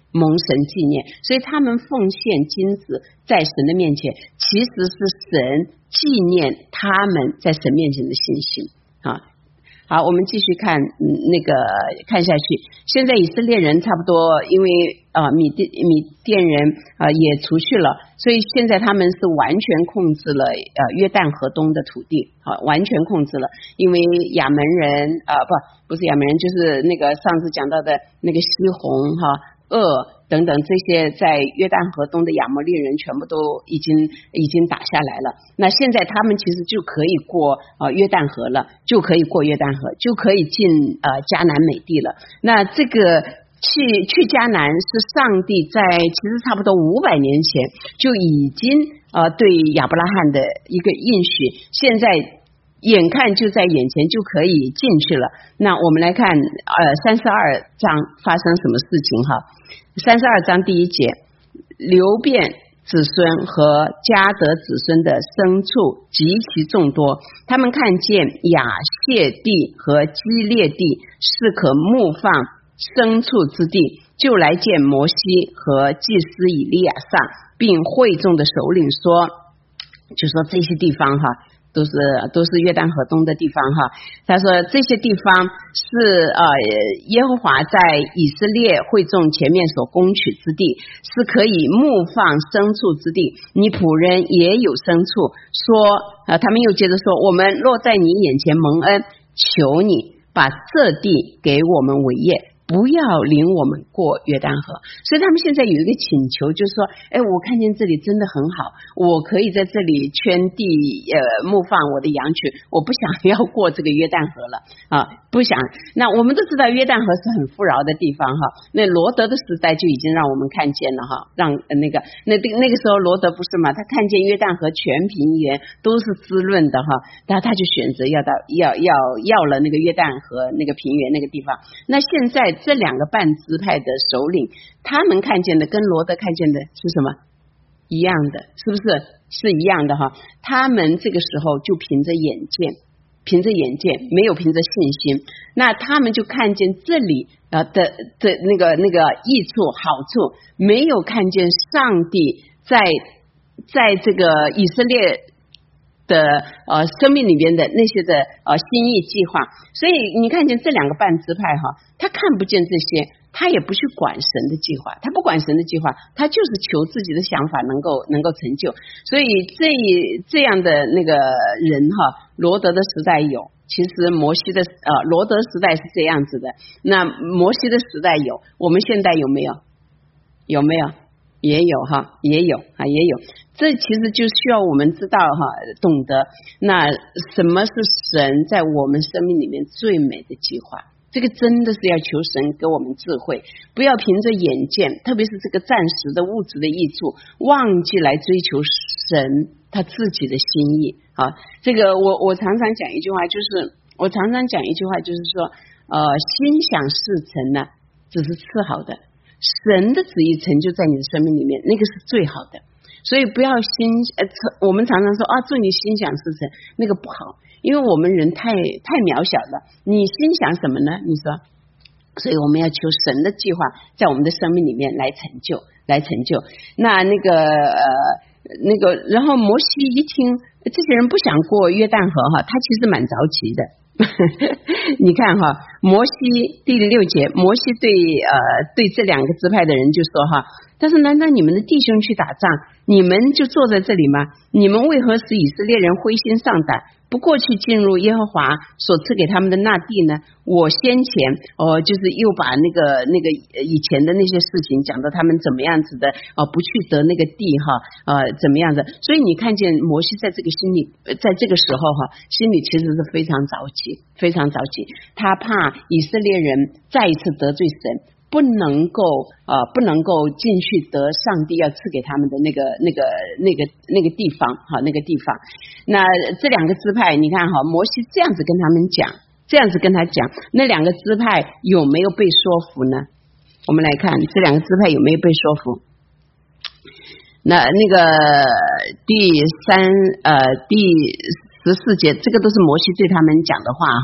蒙神纪念，所以他们奉献金子在神的面前，其实是神纪念他们在神面前的信心啊。好，我们继续看、嗯、那个看下去。现在以色列人差不多，因为啊米甸米甸人啊、呃、也除去了，所以现在他们是完全控制了呃约旦河东的土地，啊，完全控制了。因为亚门人啊、呃、不不是亚门人，就是那个上次讲到的那个西宏哈。厄等等这些在约旦河东的亚摩利人全部都已经已经打下来了，那现在他们其实就可以过呃约旦河了，就可以过约旦河，就可以进呃迦南美地了。那这个去去迦南是上帝在其实差不多五百年前就已经呃对亚伯拉罕的一个应许，现在眼看就在眼前就可以进去了。那我们来看呃三十二章发生什么事情哈。三十二章第一节，流便子孙和迦得子孙的牲畜极其众多，他们看见亚谢地和基列地是可牧放牲畜之地，就来见摩西和祭司以利亚撒，并会众的首领说，就说这些地方哈都是都是约旦河东的地方哈。他说这些地方是呃耶和华在以色列会众前面所攻取之地，是可以牧放牲畜之地，你仆人也有牲畜。说呃他们又接着说，我们若在你眼前蒙恩，求你把这地给我们为业，不要领我们过约旦河。所以他们现在有一个请求，就是说，哎，我看见这里真的很好，我可以在这里圈地呃牧放我的羊群，我不想要过这个约旦河了啊，不想。那我们都知道约旦河是很富饶的地方哈，那罗德的时代就已经让我们看见了哈，让那个那那个时候罗德不是嘛，他看见约旦河全平原都是滋润的哈，但他就选择要到要要要了那个约旦河那个平原那个地方。那现在这两个半支派的首领，他们看见的跟罗德看见的是什么？一样的，是不是？是一样的哈。他们这个时候就凭着眼见，凭着眼见，没有凭着信心。那他们就看见这里呃的的那个那个益处好处，没有看见上帝在在这个以色列的呃生命里边的那些的呃心意计划。所以你看见这两个半支派哈，他看不见这些，他也不去管神的计划，他不管神的计划，他就是求自己的想法能够能够成就。所以这这样的那个人哈，罗德的时代有，其实摩西的呃罗德时代是这样子的，那摩西的时代有，我们现代有没有？有没有？也有哈，也有啊，也有。这其实就需要我们知道哈，懂得那什么是神在我们生命里面最美的计划。这个真的是要求神给我们智慧，不要凭着眼见，特别是这个暂时的物质的益处，忘记来追求神他自己的心意啊。这个我我常常讲一句话，就是我常常讲一句话，就是说呃，心想事成呢，只是次好的。神的旨意成就在你的生命里面，那个是最好的。所以不要心呃，我们常常说啊，祝你心想事成，那个不好，因为我们人太太渺小了。你心想什么呢？你说，所以我们要求神的计划在我们的生命里面来成就，来成就。那那个呃那个，然后摩西一听这些人不想过约旦河哈，他其实蛮着急的。你看哈，摩西第六节，摩西对呃对这两个支派的人就说哈，但是难道你们的弟兄去打仗，你们就坐在这里吗？你们为何使以色列人灰心丧胆，不过去进入耶和华所赐给他们的那地呢？我先前哦，就是又把那个那个以前的那些事情讲到他们怎么样子的哦，不去得那个地哈，呃，怎么样的？所以你看见摩西在这个心里，在这个时候哈，心里其实是非常着急，非常着急。他怕以色列人再一次得罪神，不能够呃不能够进去得上帝要赐给他们的那个那个那个那个地方哈，那个地方。那这两个支派，你看哈，摩西这样子跟他们讲，这样子跟他讲，那两个支派有没有被说服呢？我们来看这两个支派有没有被说服。那那个第三呃第十四节，这个都是摩西对他们讲的话哈。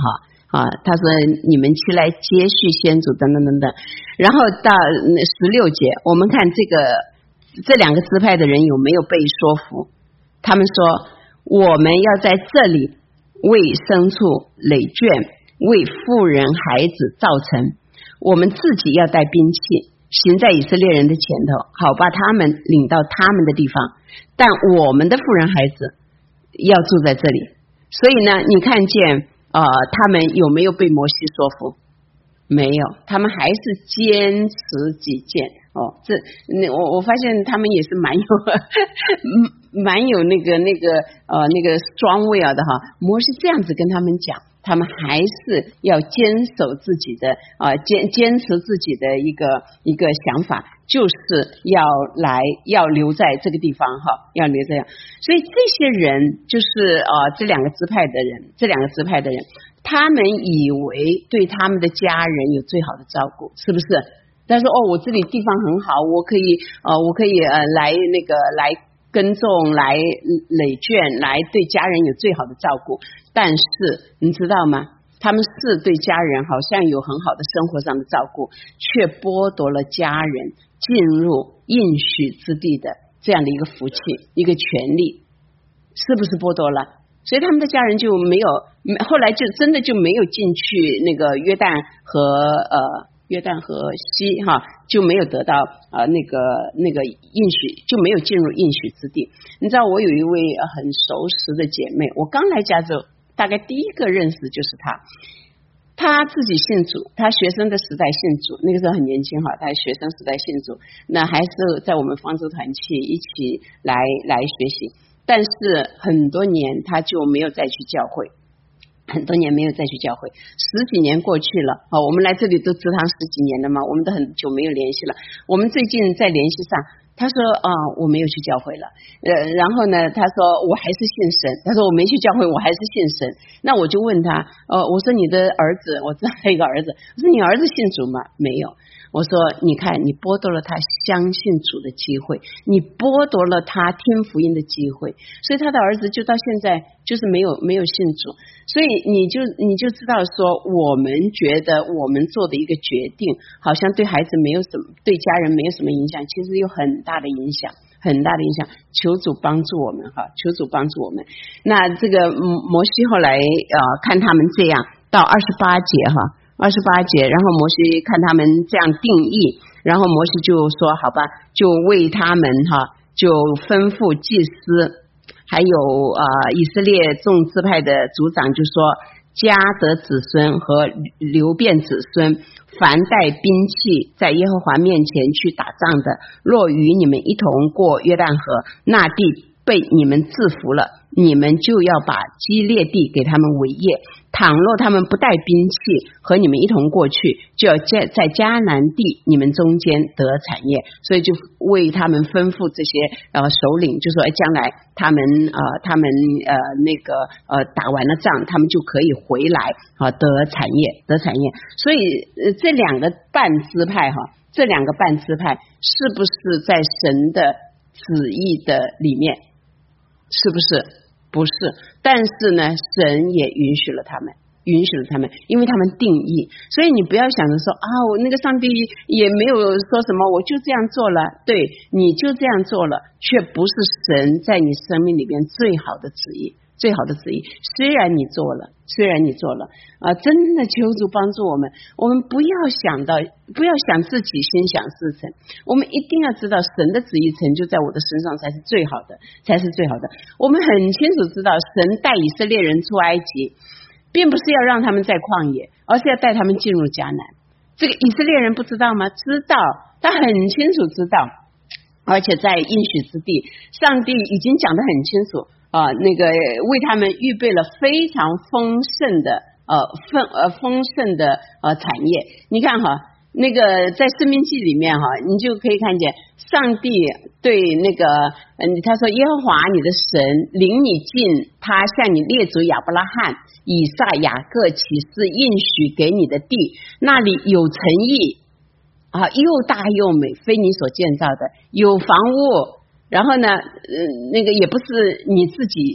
啊，他说你们起来接续先祖等等等等。然后到十六节，我们看这个这两个支派的人有没有被说服。他们说我们要在这里为牲畜累圈，为妇人孩子造城，我们自己要带兵器，行在以色列人的前头，好把他们领到他们的地方，但我们的妇人孩子要住在这里。所以呢，你看见呃，他们有没有被摩西说服？没有，他们还是坚持己见。哦，这那我我发现他们也是蛮有蛮有那个那个呃那个strong will的哈。摩西这样子跟他们讲，他们还是要坚守自己的啊、呃、坚坚持自己的一个一个想法，就是要来要留在这个地方哈，要留在。所以这些人就是呃这两个支派的人，这两个支派的人，他们以为对他们的家人有最好的照顾，是不是？他说哦，我这里地方很好，我可以呃我可以呃来那个来耕种，来累圈，来对家人有最好的照顾。但是你知道吗？他们是对家人好像有很好的生活上的照顾，却剥夺了家人进入应许之地的这样的一个福气，一个权利，是不是剥夺了？所以他们的家人就没有，后来就真的就没有进去那个约旦和呃约旦河西哈，就没有得到呃那个那个应许，就没有进入应许之地。你知道我有一位很熟识的姐妹，我刚来加州，大概第一个认识就是她。她自己信主，她学生的时代信主，那个时候很年轻哈，她学生时代信主，那还是在我们方舟团契一起来来学习。但是很多年她就没有再去教会。很多年没有再去教会，十几年过去了啊，我们来这里都职堂十几年了嘛，我们都很久没有联系了。我们最近在联系上，他说啊，我没有去教会了，呃，然后呢，他说我还是信神，他说我没去教会，我还是信神。那我就问他，呃，我说你的儿子，我知道他有一个儿子，我说你儿子信主吗？没有。我说你看，你剥夺了他相信主的机会，你剥夺了他听福音的机会，所以他的儿子就到现在就是没有没有信主。所以你就你就知道说，我们觉得我们做的一个决定好像对孩子没有什么，对家人没有什么影响，其实有很大的影响，很大的影响。求主帮助我们哈，求主帮助我们。那这个摩西后来呃看他们这样，到二十八节哈。二十八节，然后摩西看他们这样定义，然后摩西就说好吧，就为他们哈，就吩咐祭司，还有呃以色列众支派的族长就说，迦得子孙和流便子孙，凡带兵器在耶和华面前去打仗的，若与你们一同过约旦河，那地被你们制服了，你们就要把基列地给他们为业。倘若他们不带兵器和你们一同过去，就要在在迦南地你们中间得产业。所以就为他们吩咐这些呃首领，就说将来他们呃他们呃那个呃打完了仗，他们就可以回来啊、呃、得产业得产业。所以、呃、这两个半支派哈，这两个半支派是不是在神的旨意的里面？是不是？不是，但是呢，神也允许了他们，允许了他们，因为他们定义。所以你不要想着说啊，我那个上帝也没有说什么，我就这样做了，对，你就这样做了，却不是神在你生命里边最好的旨意。最好的旨意，虽然你做了，虽然你做了啊、呃，真的求主帮助我们。我们不要想到，不要想自己心想事成，我们一定要知道神的旨意成就在我的身上才是最好的，才是最好的。我们很清楚知道，神带以色列人出埃及，并不是要让他们在旷野，而是要带他们进入迦南。这个以色列人不知道吗？知道，他很清楚知道，而且在应许之地，上帝已经讲得很清楚。啊，那个为他们预备了非常丰盛的呃丰呃丰盛的呃产业。你看哈，那个在申命记里面哈，你就可以看见上帝对那个嗯，他说耶和华你的神领你进他向你列祖亚伯拉罕、以撒、雅各起誓应许给你的地，那里有城邑啊，又大又美，非你所建造的，有房屋。然后呢，呃，那个也不是你自己的，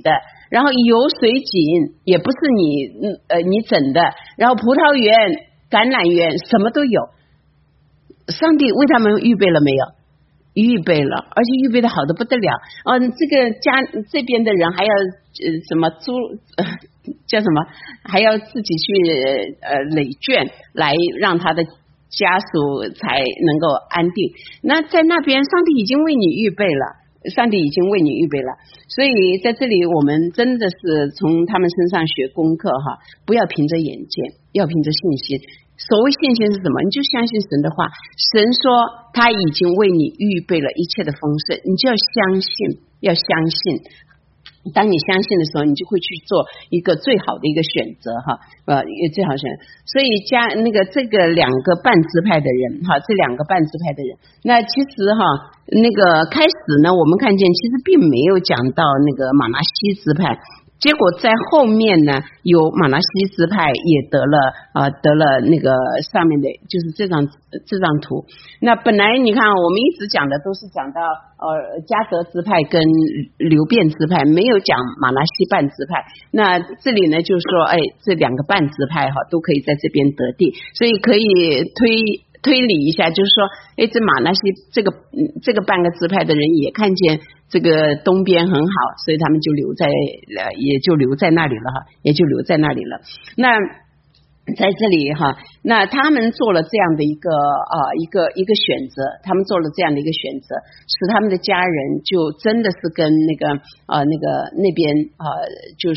然后油水井也不是你呃你整的，然后葡萄园、橄榄园什么都有。上帝为他们预备了没有？预备了，而且预备的好的不得了。嗯，这个家这边的人还要呃什么租呃叫什么，还要自己去呃累卷来让他的家属才能够安定。那在那边，上帝已经为你预备了，上帝已经为你预备了。所以在这里，我们真的是从他们身上学功课哈，不要凭着眼见，要凭着信心。所谓信心是什么？你就相信神的话，神说他已经为你预备了一切的丰盛，你就要相信，要相信。当你相信的时候，你就会去做一个最好的一个选择哈，呃，一个最好选择。所以加那个这个两个半支派的人哈，这两个半支派的人，那其实哈，那个开始呢，我们看见其实并没有讲到那个马拿西支派。结果在后面呢，有马拿西支派也得了啊、呃，得了那个上面的，就是这张这张图。那本来你看，我们一直讲的都是讲到呃迦得支派跟流便支派，没有讲马拿西半支派。那这里呢，就是说，哎，这两个半支派哈，都可以在这边得地，所以可以推。推理一下，就是说，哎，这马拿西这个这个半个支派的人也看见这个东边很好，所以他们就留在呃，也就留在那里了哈，也就留在那里了。那在这里哈，那他们做了这样的一个啊、呃、一个一个选择，他们做了这样的一个选择，使他们的家人就真的是跟那个呃那个那边啊、呃、就是。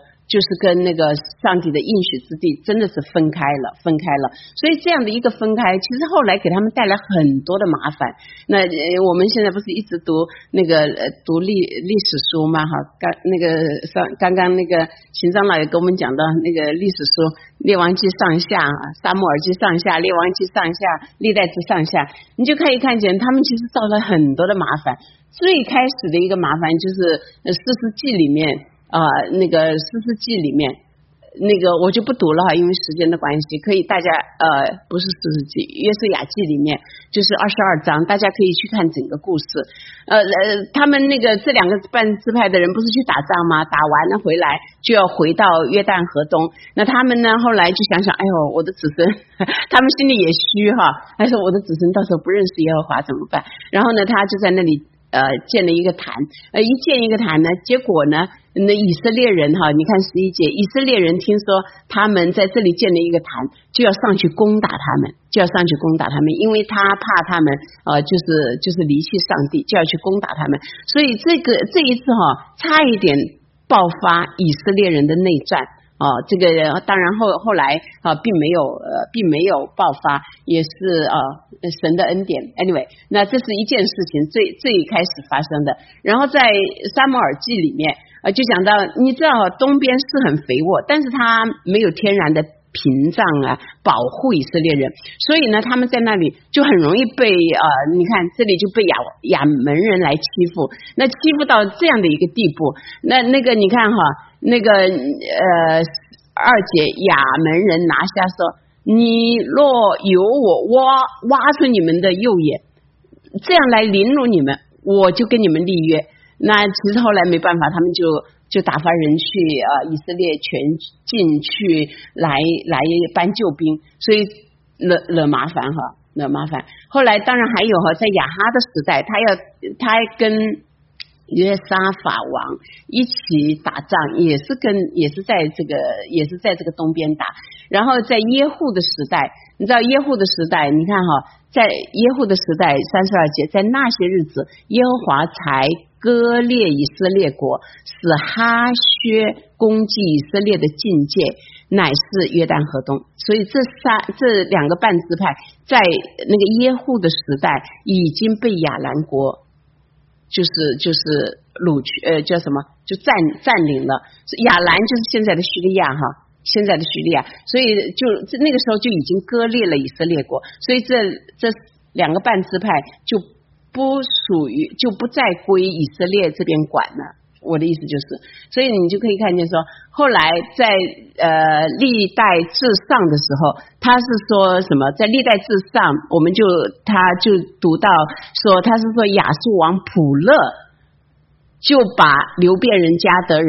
就是跟那个上帝的应许之地真的是分开了，分开了。所以这样的一个分开，其实后来给他们带来很多的麻烦。那、呃、我们现在不是一直读那个呃读历历史书吗？哈，刚那个上刚刚那个秦长老也跟我们讲到那个历史书，列王记上下、撒母耳记上下、列王记上下、历代志上下，你就可以看见他们其实造了很多的麻烦。最开始的一个麻烦就是呃士师记里面。啊、呃，那个士师记里面，那个我就不读了哈，因为时间的关系，可以大家呃不是士师记，约书亚记里面就是二十二章，大家可以去看整个故事。呃呃，他们那个这两个半支派的人不是去打仗吗？打完了回来就要回到约旦河东，那他们呢后来就想想，哎呦，我的子孙，他们心里也虚哈，他说我的子孙到时候不认识耶和华怎么办？然后呢，他就在那里。呃，建了一个坛，呃，一建一个坛呢，结果呢，那以色列人哈，你看十一节，以色列人听说他们在这里建了一个坛，就要上去攻打他们，就要上去攻打他们，因为他怕他们呃，就是就是离弃上帝，就要去攻打他们，所以这个这一次哈，差一点爆发以色列人的内战。哦，这个当然后后来啊，并没有呃，并没有爆发，也是啊神的恩典。Anyway， 那这是一件事情最最开始发生的。然后在撒母耳记里面啊，就讲到，你知道东边是很肥沃，但是它没有天然的屏障啊，保护以色列人，所以呢，他们在那里就很容易被呃，你看这里就被亚亚门人来欺负，那欺负到这样的一个地步，那那个你看哈。那个呃，二姐亚门人拿下说，你若由我挖挖出你们的右眼，这样来凌辱你们，我就跟你们立约。那其实后来没办法，他们就就打发人去啊、呃，以色列全进去来来搬救兵，所以惹惹麻烦哈，惹麻烦。后来当然还有哈，在亚哈的时代，他要他跟。约沙法王一起打仗，也是跟也是在这个也是在这个东边打。然后在耶户的时代，你知道耶户的时代，你看哈，在耶户的时代三十二节，在那些日子，耶和华才割裂以色列国，使哈薛攻击以色列的境界，乃是约旦河东。所以这三这两个半支派，在那个耶户的时代已经被亚兰国。就是就是掳去呃叫什么就占占领了，亚兰就是现在的叙利亚哈，现在的叙利亚，所以就那个时候就已经割裂了以色列国，所以这这两个半支派就不属于就不再归以色列这边管了。我的意思就是，所以你就可以看见说，后来在呃历代志上的时候，他是说什么？在历代志上，我们就他就读到说，他是说亚述王普勒就把流便人、迦得人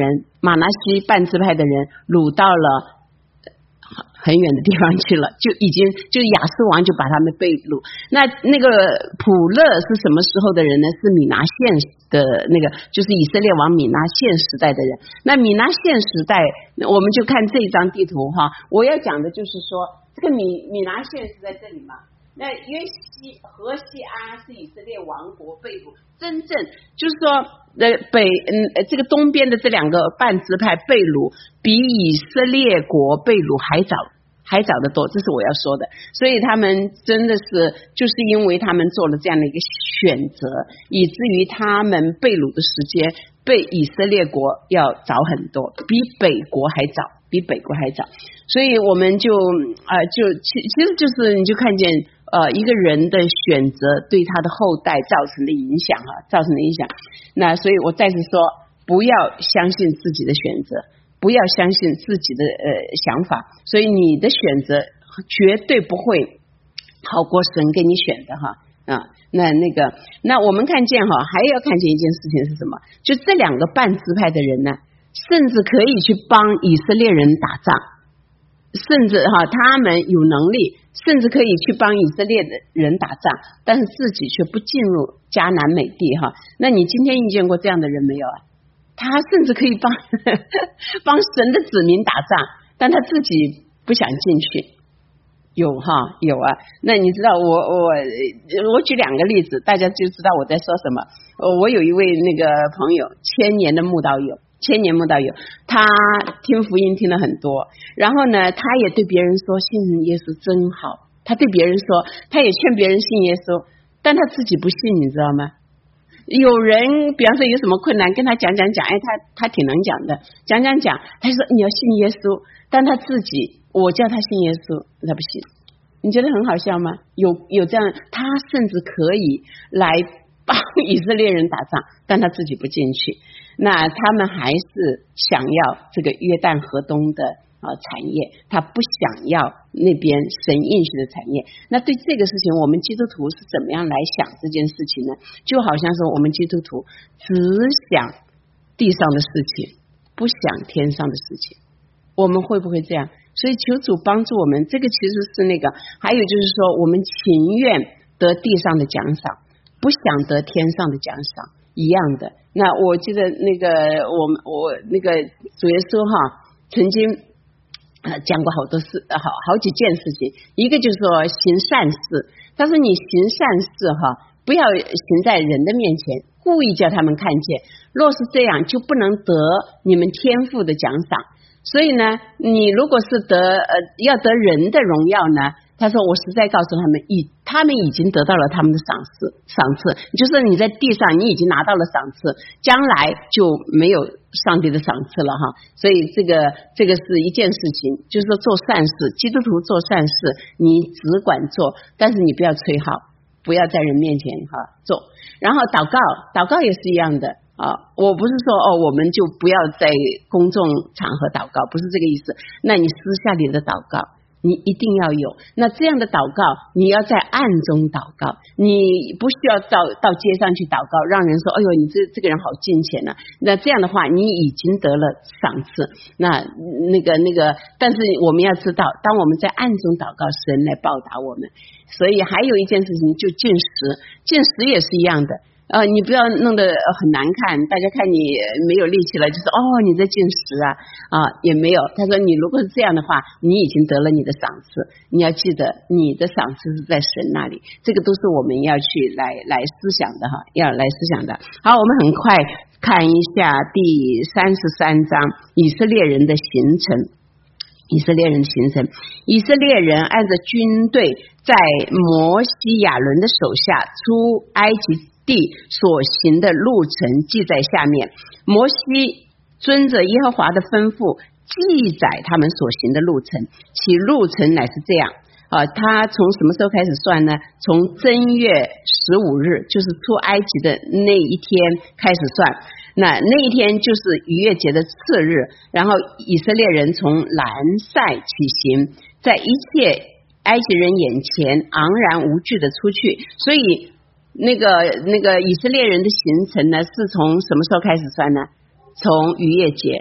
马拿西半支派的人掳到了很远的地方去了，就已经就是亚述王就把他们被掳。那那个普勒是什么时候的人呢？是米拿现的那个，就是以色列王米拿现时代的人。那米拿现时代，我们就看这张地图哈。我要讲的就是说，这个米米拿现是在这里嘛。那约西何西阿是以色列王国被掳，真正就是说呃北嗯这个东边的这两个半支派被掳，比以色列国被掳还早。还早得多，这是我要说的。所以他们真的是就是因为他们做了这样的一个选择，以至于他们被掳的时间被以色列国要早很多，比北国还早，比北国还早。所以我们就呃就其其实就是你就看见呃一个人的选择对他的后代造成的影响啊，造成的影响。那所以我再次说，不要相信自己的选择。不要相信自己的呃想法，所以你的选择绝对不会好过神给你选的哈啊。那那个，那我们看见哈，还要看见一件事情是什么？就这两个半支派的人呢，甚至可以去帮以色列人打仗，甚至哈他们有能力，甚至可以去帮以色列的人打仗，但是自己却不进入迦南美地哈。那你今天遇见过这样的人没有啊？他甚至可以帮帮神的子民打仗，但他自己不想进去。有哈有啊。那你知道我我我举两个例子，大家就知道我在说什么。我有一位那个朋友，千年的慕道友，千年慕道友，他听福音听了很多，然后呢，他也对别人说信耶稣真好，他对别人说，他也劝别人信耶稣，但他自己不信，你知道吗？有人比方说有什么困难跟他讲讲讲，哎，他他挺能讲的，讲讲讲，他说你要信耶稣，但他自己我叫他信耶稣，他不信。你觉得很好笑吗？有有这样，他甚至可以来帮以色列人打仗，但他自己不进去。那他们还是想要这个约旦河东的啊产业，他不想要那边神应许的产业。那对这个事情，我们基督徒是怎么样来想这件事情呢？就好像是我们基督徒只想地上的事情，不想天上的事情，我们会不会这样？所以求主帮助我们，这个其实是那个，还有就是说，我们情愿得地上的奖赏，不想得天上的奖赏一样的。那我记得那个我们我那个主耶稣哈曾经呃讲过好多事，好好几件事情。一个就是说行善事，他说你行善事哈，不要行在人的面前，故意叫他们看见。若是这样，就不能得你们天父的奖赏。所以呢，你如果是得呃要得人的荣耀呢，他说我实在告诉他们，已他们已经得到了他们的赏赐，赏赐就是你在地上你已经拿到了赏赐，将来就没有上帝的赏赐了哈。所以这个这个是一件事情，就是说做善事，基督徒做善事，你只管做，但是你不要吹号，不要在人面前哈做。然后祷告，祷告也是一样的。啊，我不是说哦，我们就不要在公众场合祷告，不是这个意思。那你私下里的祷告，你一定要有。那这样的祷告，你要在暗中祷告，你不需要到到街上去祷告，让人说，哎呦，你这这个人好敬虔呢。那这样的话，你已经得了赏赐。那那个那个，但是我们要知道，当我们在暗中祷告，神来报答我们。所以还有一件事情，就进食，进食也是一样的。呃，你不要弄得很难看，大家看你没有力气了，就是哦你在进食啊啊也没有。他说你如果是这样的话，你已经得了你的赏赐。你要记得，你的赏赐是在神那里，这个都是我们要去来来思想的哈，要来思想的。好，我们很快看一下第三十三章以色列人的行程。以色列人的行程，以色列人按着军队在摩西亚伦的手下出埃及地所行的路程记在下面。摩西遵着耶和华的吩咐记载他们所行的路程，其路程乃是这样啊，他从什么时候开始算呢？从正月十五日，就是出埃及的那一天开始算。那那一天就是逾越节的次日，然后以色列人从兰塞起行，在一切埃及人眼前昂然无惧的出去。所以那个那个以色列人的行程呢，是从什么时候开始算呢？从逾越节。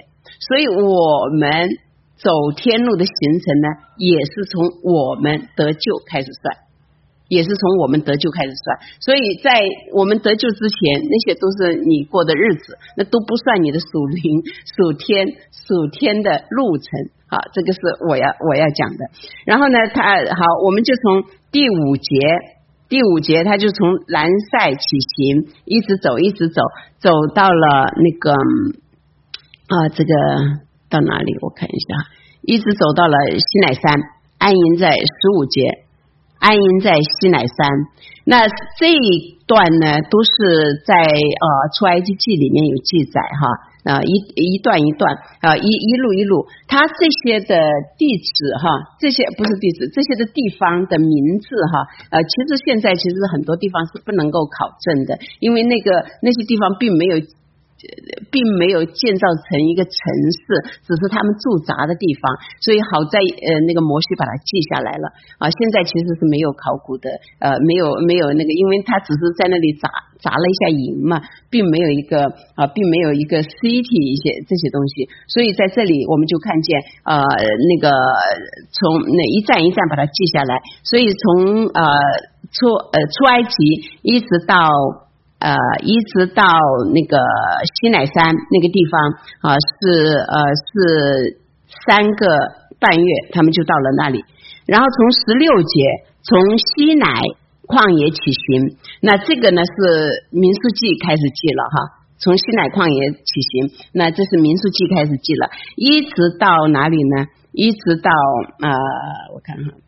所以我们走天路的行程呢，也是从我们得救开始算，也是从我们得救开始算。所以在我们得救之前，那些都是你过的日子，那都不算你的属灵属天属天的路程。好，这个是我要我要讲的。然后呢，他好，我们就从第五节，第五节他就从兰塞起行，一直走，一直走，走到了那个啊，这个到哪里？我看一下，一直走到了西乃山，安营在十五节，安营在西乃山。那这一段呢，都是在呃出埃及记里面有记载哈。啊，一一段一段啊，一一路一路，它这些的地址哈，这些不是地址，这些的地方的名字哈，呃，其实现在其实很多地方是不能够考证的，因为那个那些地方并没有。并没有建造成一个城市，只是他们驻扎的地方，所以好在呃那个摩西把它记下来了啊。现在其实是没有考古的，呃，没有没有那个，因为他只是在那里砸砸了一下营嘛，并没有一个啊，并没有一个 city 一些这些东西，所以在这里我们就看见呃那个从那一站一站把它记下来，所以从呃出呃出埃及一直到。呃，一直到那个西乃山那个地方啊，是呃是三个半月，他们就到了那里。然后从十六节，从西乃旷野起行，那这个呢是民数记开始记了哈，从西乃旷野起行，那这是民数记开始记了，一直到哪里呢？一直到呃，我看看，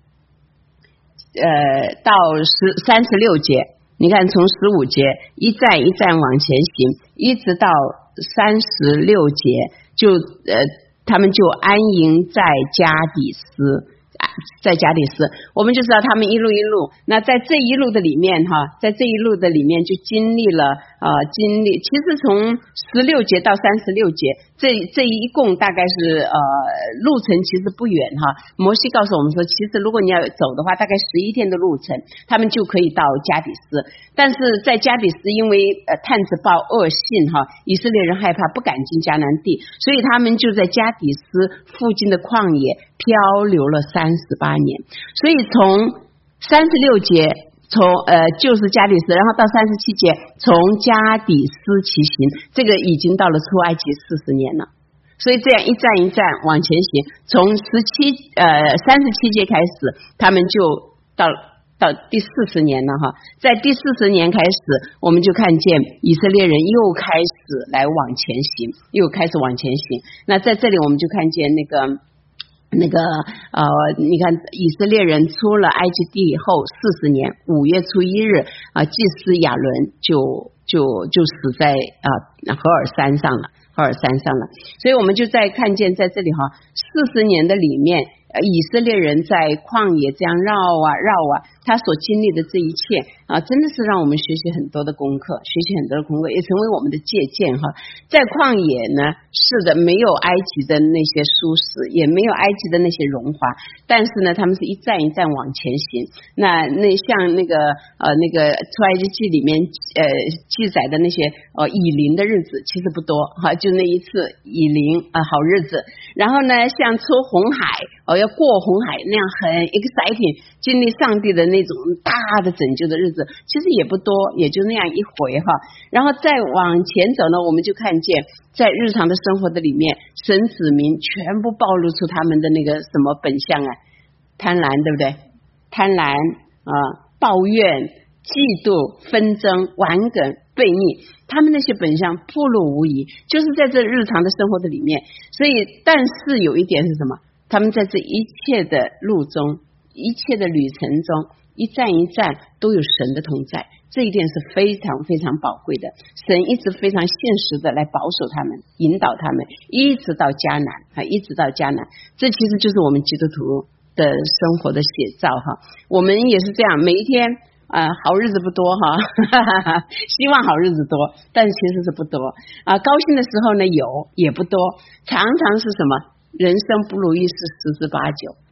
呃，到十三十六节。你看，从十五节一站一站往前行，一直到三十六节，就呃，他们就安营在加底斯，在加底斯，我们就知道他们一路一路。那在这一路的里面哈，在这一路的里面就经历了呃，经历，其实从十六节到三十六节，这这一共大概是呃路程其实不远哈。摩西告诉我们说，其实如果你要走的话，大概十一天的路程，他们就可以到加底斯。但是在加底斯，因为呃探子报恶信哈，以色列人害怕不敢进迦南地，所以他们就在加底斯附近的旷野漂流了三十八年。所以从三十六节。从呃就是加底斯，然后到三十七节，从加底斯起行，这个已经到了出埃及四十年了。所以这样一站一站往前行，从十七呃三十七节开始，他们就到到第四十年了哈。在第四十年开始，我们就看见以色列人又开始来往前行，又开始往前行。那在这里我们就看见那个。那个呃，你看以色列人出了埃及地后四十年，五月初一日啊、呃，祭司亚伦就就就死在啊、呃、何尔山上了，何尔山上了。所以我们就在看见在这里哈，四十年的里面，呃，以色列人在旷野这样绕啊绕啊，他所经历的这一切啊，真的是让我们学习很多的功课，学习很多的功课，也成为我们的借鉴哈。在旷野呢，是的，没有埃及的那些舒适，也没有埃及的那些荣华，但是呢，他们是一站一站往前行。那那像那个呃那个出埃及记里面呃记载的那些呃以琳的日子其实不多哈，就那一次以琳啊、呃、好日子。然后呢，像出红海哦、呃、要过红海那样很 exciting， 经历上帝的那种大的拯救的日子，其实也不多，也就那样一回哈。然后再往前走呢，我们就看见在日常的生活的里面，神子民全部暴露出他们的那个什么本相啊，贪婪，对不对？贪婪啊、呃，抱怨、嫉妒、纷争、顽梗、悖逆，他们那些本相暴露无遗，就是在这日常的生活的里面。所以，但是有一点是什么？他们在这一切的路中，一切的旅程中，一站一站都有神的同在，这一点是非常非常宝贵的。神一直非常现实的来保守他们，引导他们，一直到迦南啊，一直到迦南。这其实就是我们基督徒的生活的写照哈。我们也是这样，每一天啊、呃，好日子不多哈，哈哈哈，希望好日子多，但其实是不多啊。高兴的时候呢有，也不多，常常是什么？人生不如意事十之八九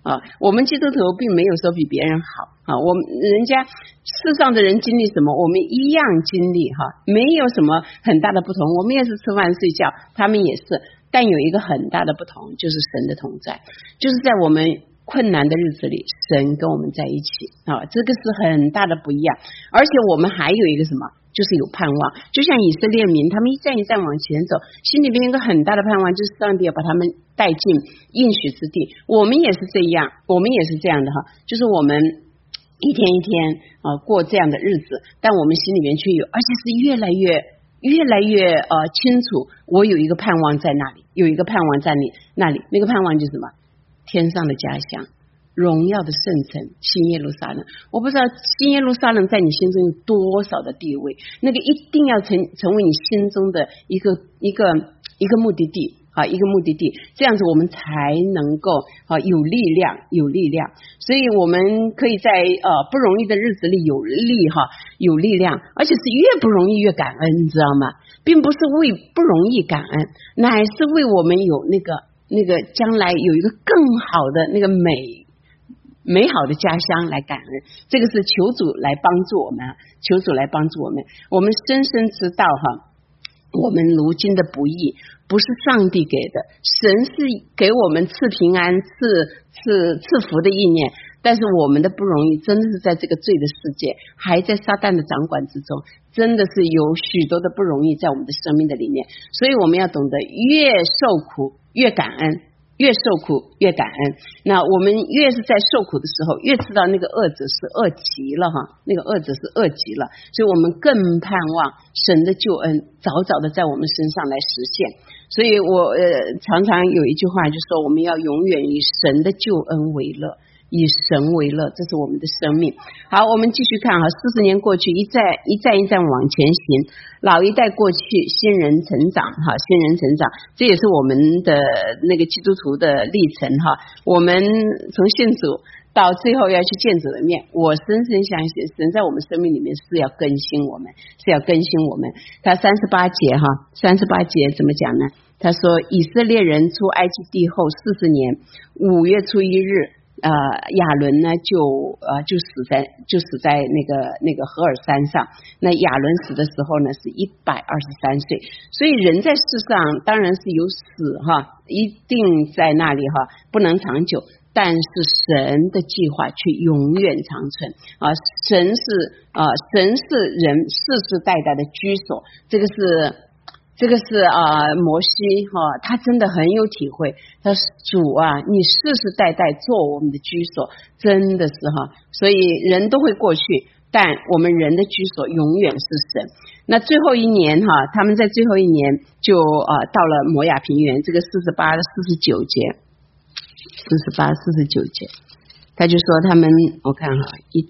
啊。我们基督徒并没有说比别人好啊，我们人家世上的人经历什么，我们一样经历哈，没有什么很大的不同。我们也是吃饭睡觉，他们也是，但有一个很大的不同，就是神的同在，就是在我们困难的日子里，神跟我们在一起啊，这个是很大的不一样。而且我们还有一个什么，就是有盼望。就像以色列民，他们一站一站往前走，心里边有一个很大的盼望，就是上帝要把他们带进应许之地。我们也是这样，我们也是这样的哈，就是我们一天一天啊过这样的日子，但我们心里面却有，而且是越来越越来越呃清楚，我有一个盼望在那里，有一个盼望在你那里，那个盼望就是什么？天上的家乡，荣耀的圣城新耶路撒冷。我不知道新耶路撒冷在你心中有多少的地位，那个一定要成成为你心中的一个一个一个目的地啊，一个目的地，这样子我们才能够啊有力量，有力量。所以我们可以在呃不容易的日子里有力哈，有力量，而且是越不容易越感恩，你知道吗？并不是为不容易感恩，乃是为我们有那个那个将来有一个更好的那个美美好的家乡来感恩。这个是求主来帮助我们，求主来帮助我们。我们深深知道哈，我们如今的不易不是上帝给的，神是给我们赐平安赐赐赐福的意念，但是我们的不容易真的是在这个罪的世界，还在撒旦的掌管之中，真的是有许多的不容易在我们的生命的里面。所以我们要懂得越受苦越感恩，越受苦越感恩。那我们越是在受苦的时候，越知道那个恶者是恶极了哈，那个恶者是恶极了，所以我们更盼望神的救恩早早的在我们身上来实现。所以我呃常常有一句话就说，我们要永远以神的救恩为乐，以神为乐，这是我们的生命。好，我们继续看哈，四十年过去，一站一站一站往前行，老一代过去，新人成长哈，新人成长，这也是我们的那个基督徒的历程哈。我们从信主到最后要去见主的面，我深深相信神在我们生命里面是要更新我们，是要更新我们。他三十八节哈，三十八节怎么讲呢？他说，以色列人出埃及地后四十年，五月初一日，呃，亚伦呢就呃就死在就死在那个那个何尔山上。那亚伦死的时候呢，是一百二十三岁。所以人在世上当然是有死哈，一定在那里哈，不能长久。但是神的计划却永远长存啊！神是啊，神是人世世代代的居所。这个是这个是啊，摩西哈、啊，他真的很有体会。他说主啊，你世世代代做我们的居所，真的是哈、啊。所以人都会过去，但我们人的居所永远是神。那最后一年哈、啊，他们在最后一年就啊到了摩亚平原，这个四十八、四十九节。四十八、四十九节，他就说他们，我看哈，一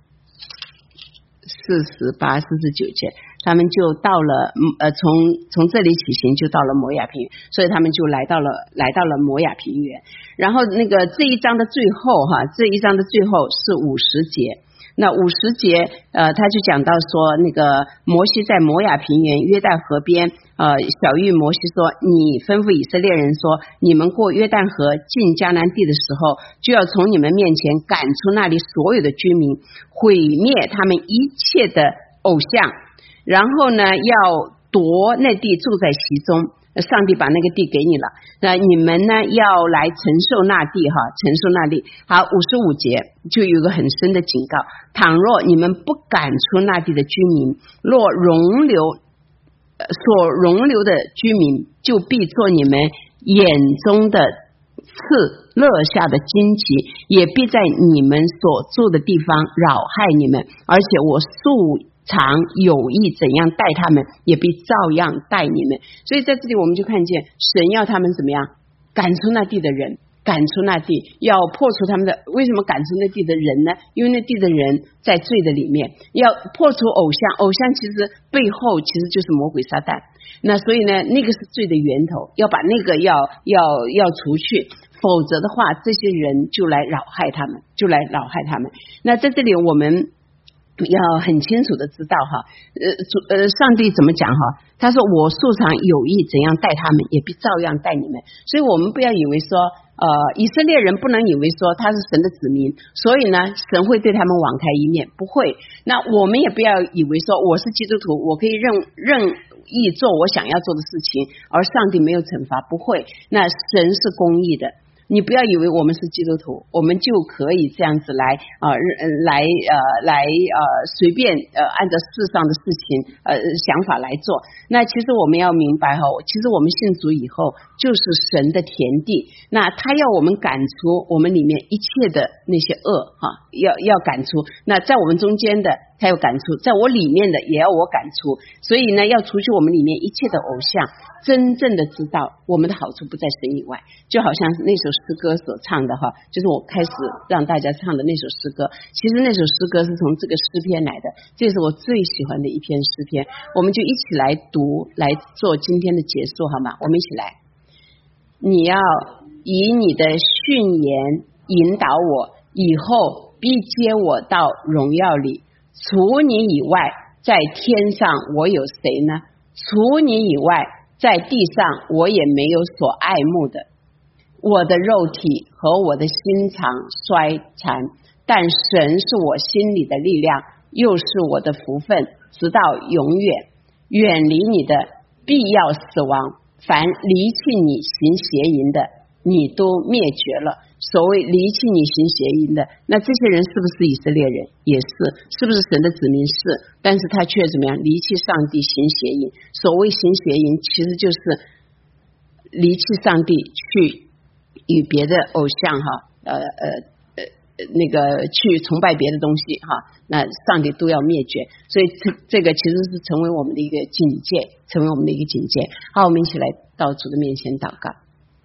四十八、四十九节，他们就到了呃，从从这里起行就到了摩亚平原，所以他们就来到了来到了摩亚平原。然后那个这一章的最后哈，这一章的最后是五十节。那五十节呃，他就讲到说，那个摩西在摩亚平原约旦河边，呃，小谕摩西说，你吩咐以色列人说，你们过约旦河进迦南地的时候，就要从你们面前赶出那里所有的居民，毁灭他们一切的偶像，然后呢，要夺那地住在其中。上帝把那个地给你了，那你们呢要来承受那地哈，承受那地。好，五十五节就有个很深的警告，倘若你们不赶出那地的居民，若容留所容留的居民，就必做你们眼中的刺，勒下的荆棘，也必在你们所住的地方扰害你们，而且我素常有意怎样待他们，也必照样待你们。所以在这里我们就看见神要他们怎么样赶出那地的人，赶出那地，要破除他们的。为什么赶出那地的人呢？因为那地的人在罪的里面，要破除偶像，偶像其实背后其实就是魔鬼撒旦。那所以呢，那个是罪的源头，要把那个要要要除去，否则的话这些人就来扰害他们，就来扰害他们。那在这里我们要很清楚的知道哈，呃主呃上帝怎么讲哈？他说我素常有意怎样待他们，也必照样待你们。所以我们不要以为说呃，以色列人不能以为说他是神的子民，所以呢，神会对他们网开一面，不会。那我们也不要以为说我是基督徒，我可以任任意做我想要做的事情，而上帝没有惩罚，不会。那神是公义的。你不要以为我们是基督徒，我们就可以这样子来啊、呃，来呃来呃随便呃按照世上的事情呃想法来做。那其实我们要明白哈，其实我们信主以后就是神的田地，那他要我们赶出我们里面一切的那些恶哈，要要赶出。那在我们中间的他要赶出，在我里面的也要我赶出。所以呢，要除去我们里面一切的偶像，真正的知道我们的好处不在神以外。就好像那首诗歌所唱的哈，就是我开始让大家唱的那首诗歌，其实那首诗歌是从这个诗篇来的，这是我最喜欢的一篇诗篇。我们就一起来读，来做今天的结束好吗？我们一起来。你要以你的训言引导我，以后必接我到荣耀里。除你以外，在天上我有谁呢？除你以外，在地上我也没有所爱慕的。我的肉体和我的心肠衰残，但神是我心里的力量，又是我的福分，直到永远。远离你的必要死亡，凡离弃你行邪淫的，你都灭绝了。所谓离弃你行邪淫的，那这些人是不是以色列人？也是。是不是神的子民？是。但是他却怎么样？离弃上帝行邪淫。所谓行邪淫，其实就是离弃上帝，去与别的偶像哈，呃呃呃那个去崇拜别的东西哈，那上帝都要灭绝。所以这这个其实是成为我们的一个警戒，成为我们的一个警戒。好，我们一起来到主的面前祷告。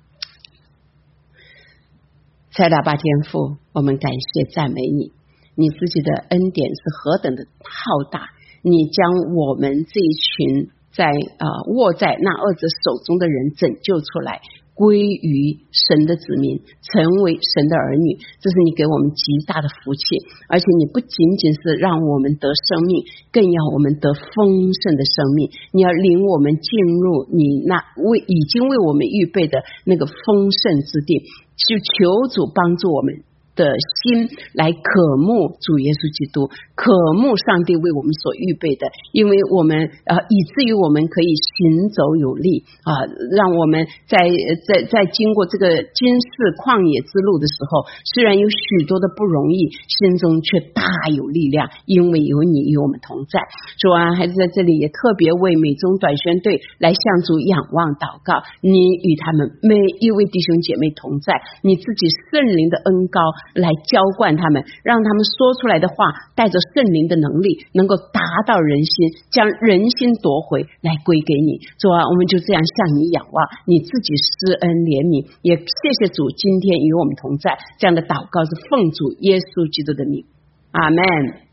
蔡大巴天父，我们感谢赞美你，你自己的恩典是何等的浩大，你将我们这一群在啊、呃、握在那二者手中的人拯救出来，归于神的子民，成为神的儿女，这是你给我们极大的福气。而且你不仅仅是让我们得生命，更要我们得丰盛的生命。你要领我们进入你那为已经为我们预备的那个丰盛之地，就求主帮助我们的心来渴慕主耶稣基督，渴慕上帝为我们所预备的，因为我们呃以至于我们可以行走有力啊、呃，让我们在在在经过这个今世旷野之路的时候，虽然有许多的不容易，心中却大有力量，因为有你与我们同在。主啊，还是在这里也特别为美中短宣队来向主仰望祷告，你与他们每一位弟兄姐妹同在，你自己圣灵的恩膏来浇灌他们，让他们说出来的话带着圣灵的能力，能够达到人心，将人心夺回来归给你。主啊，我们就这样向你仰望，你自己施恩怜悯，也谢谢主今天与我们同在。这样的祷告是奉主耶稣基督的名，阿们。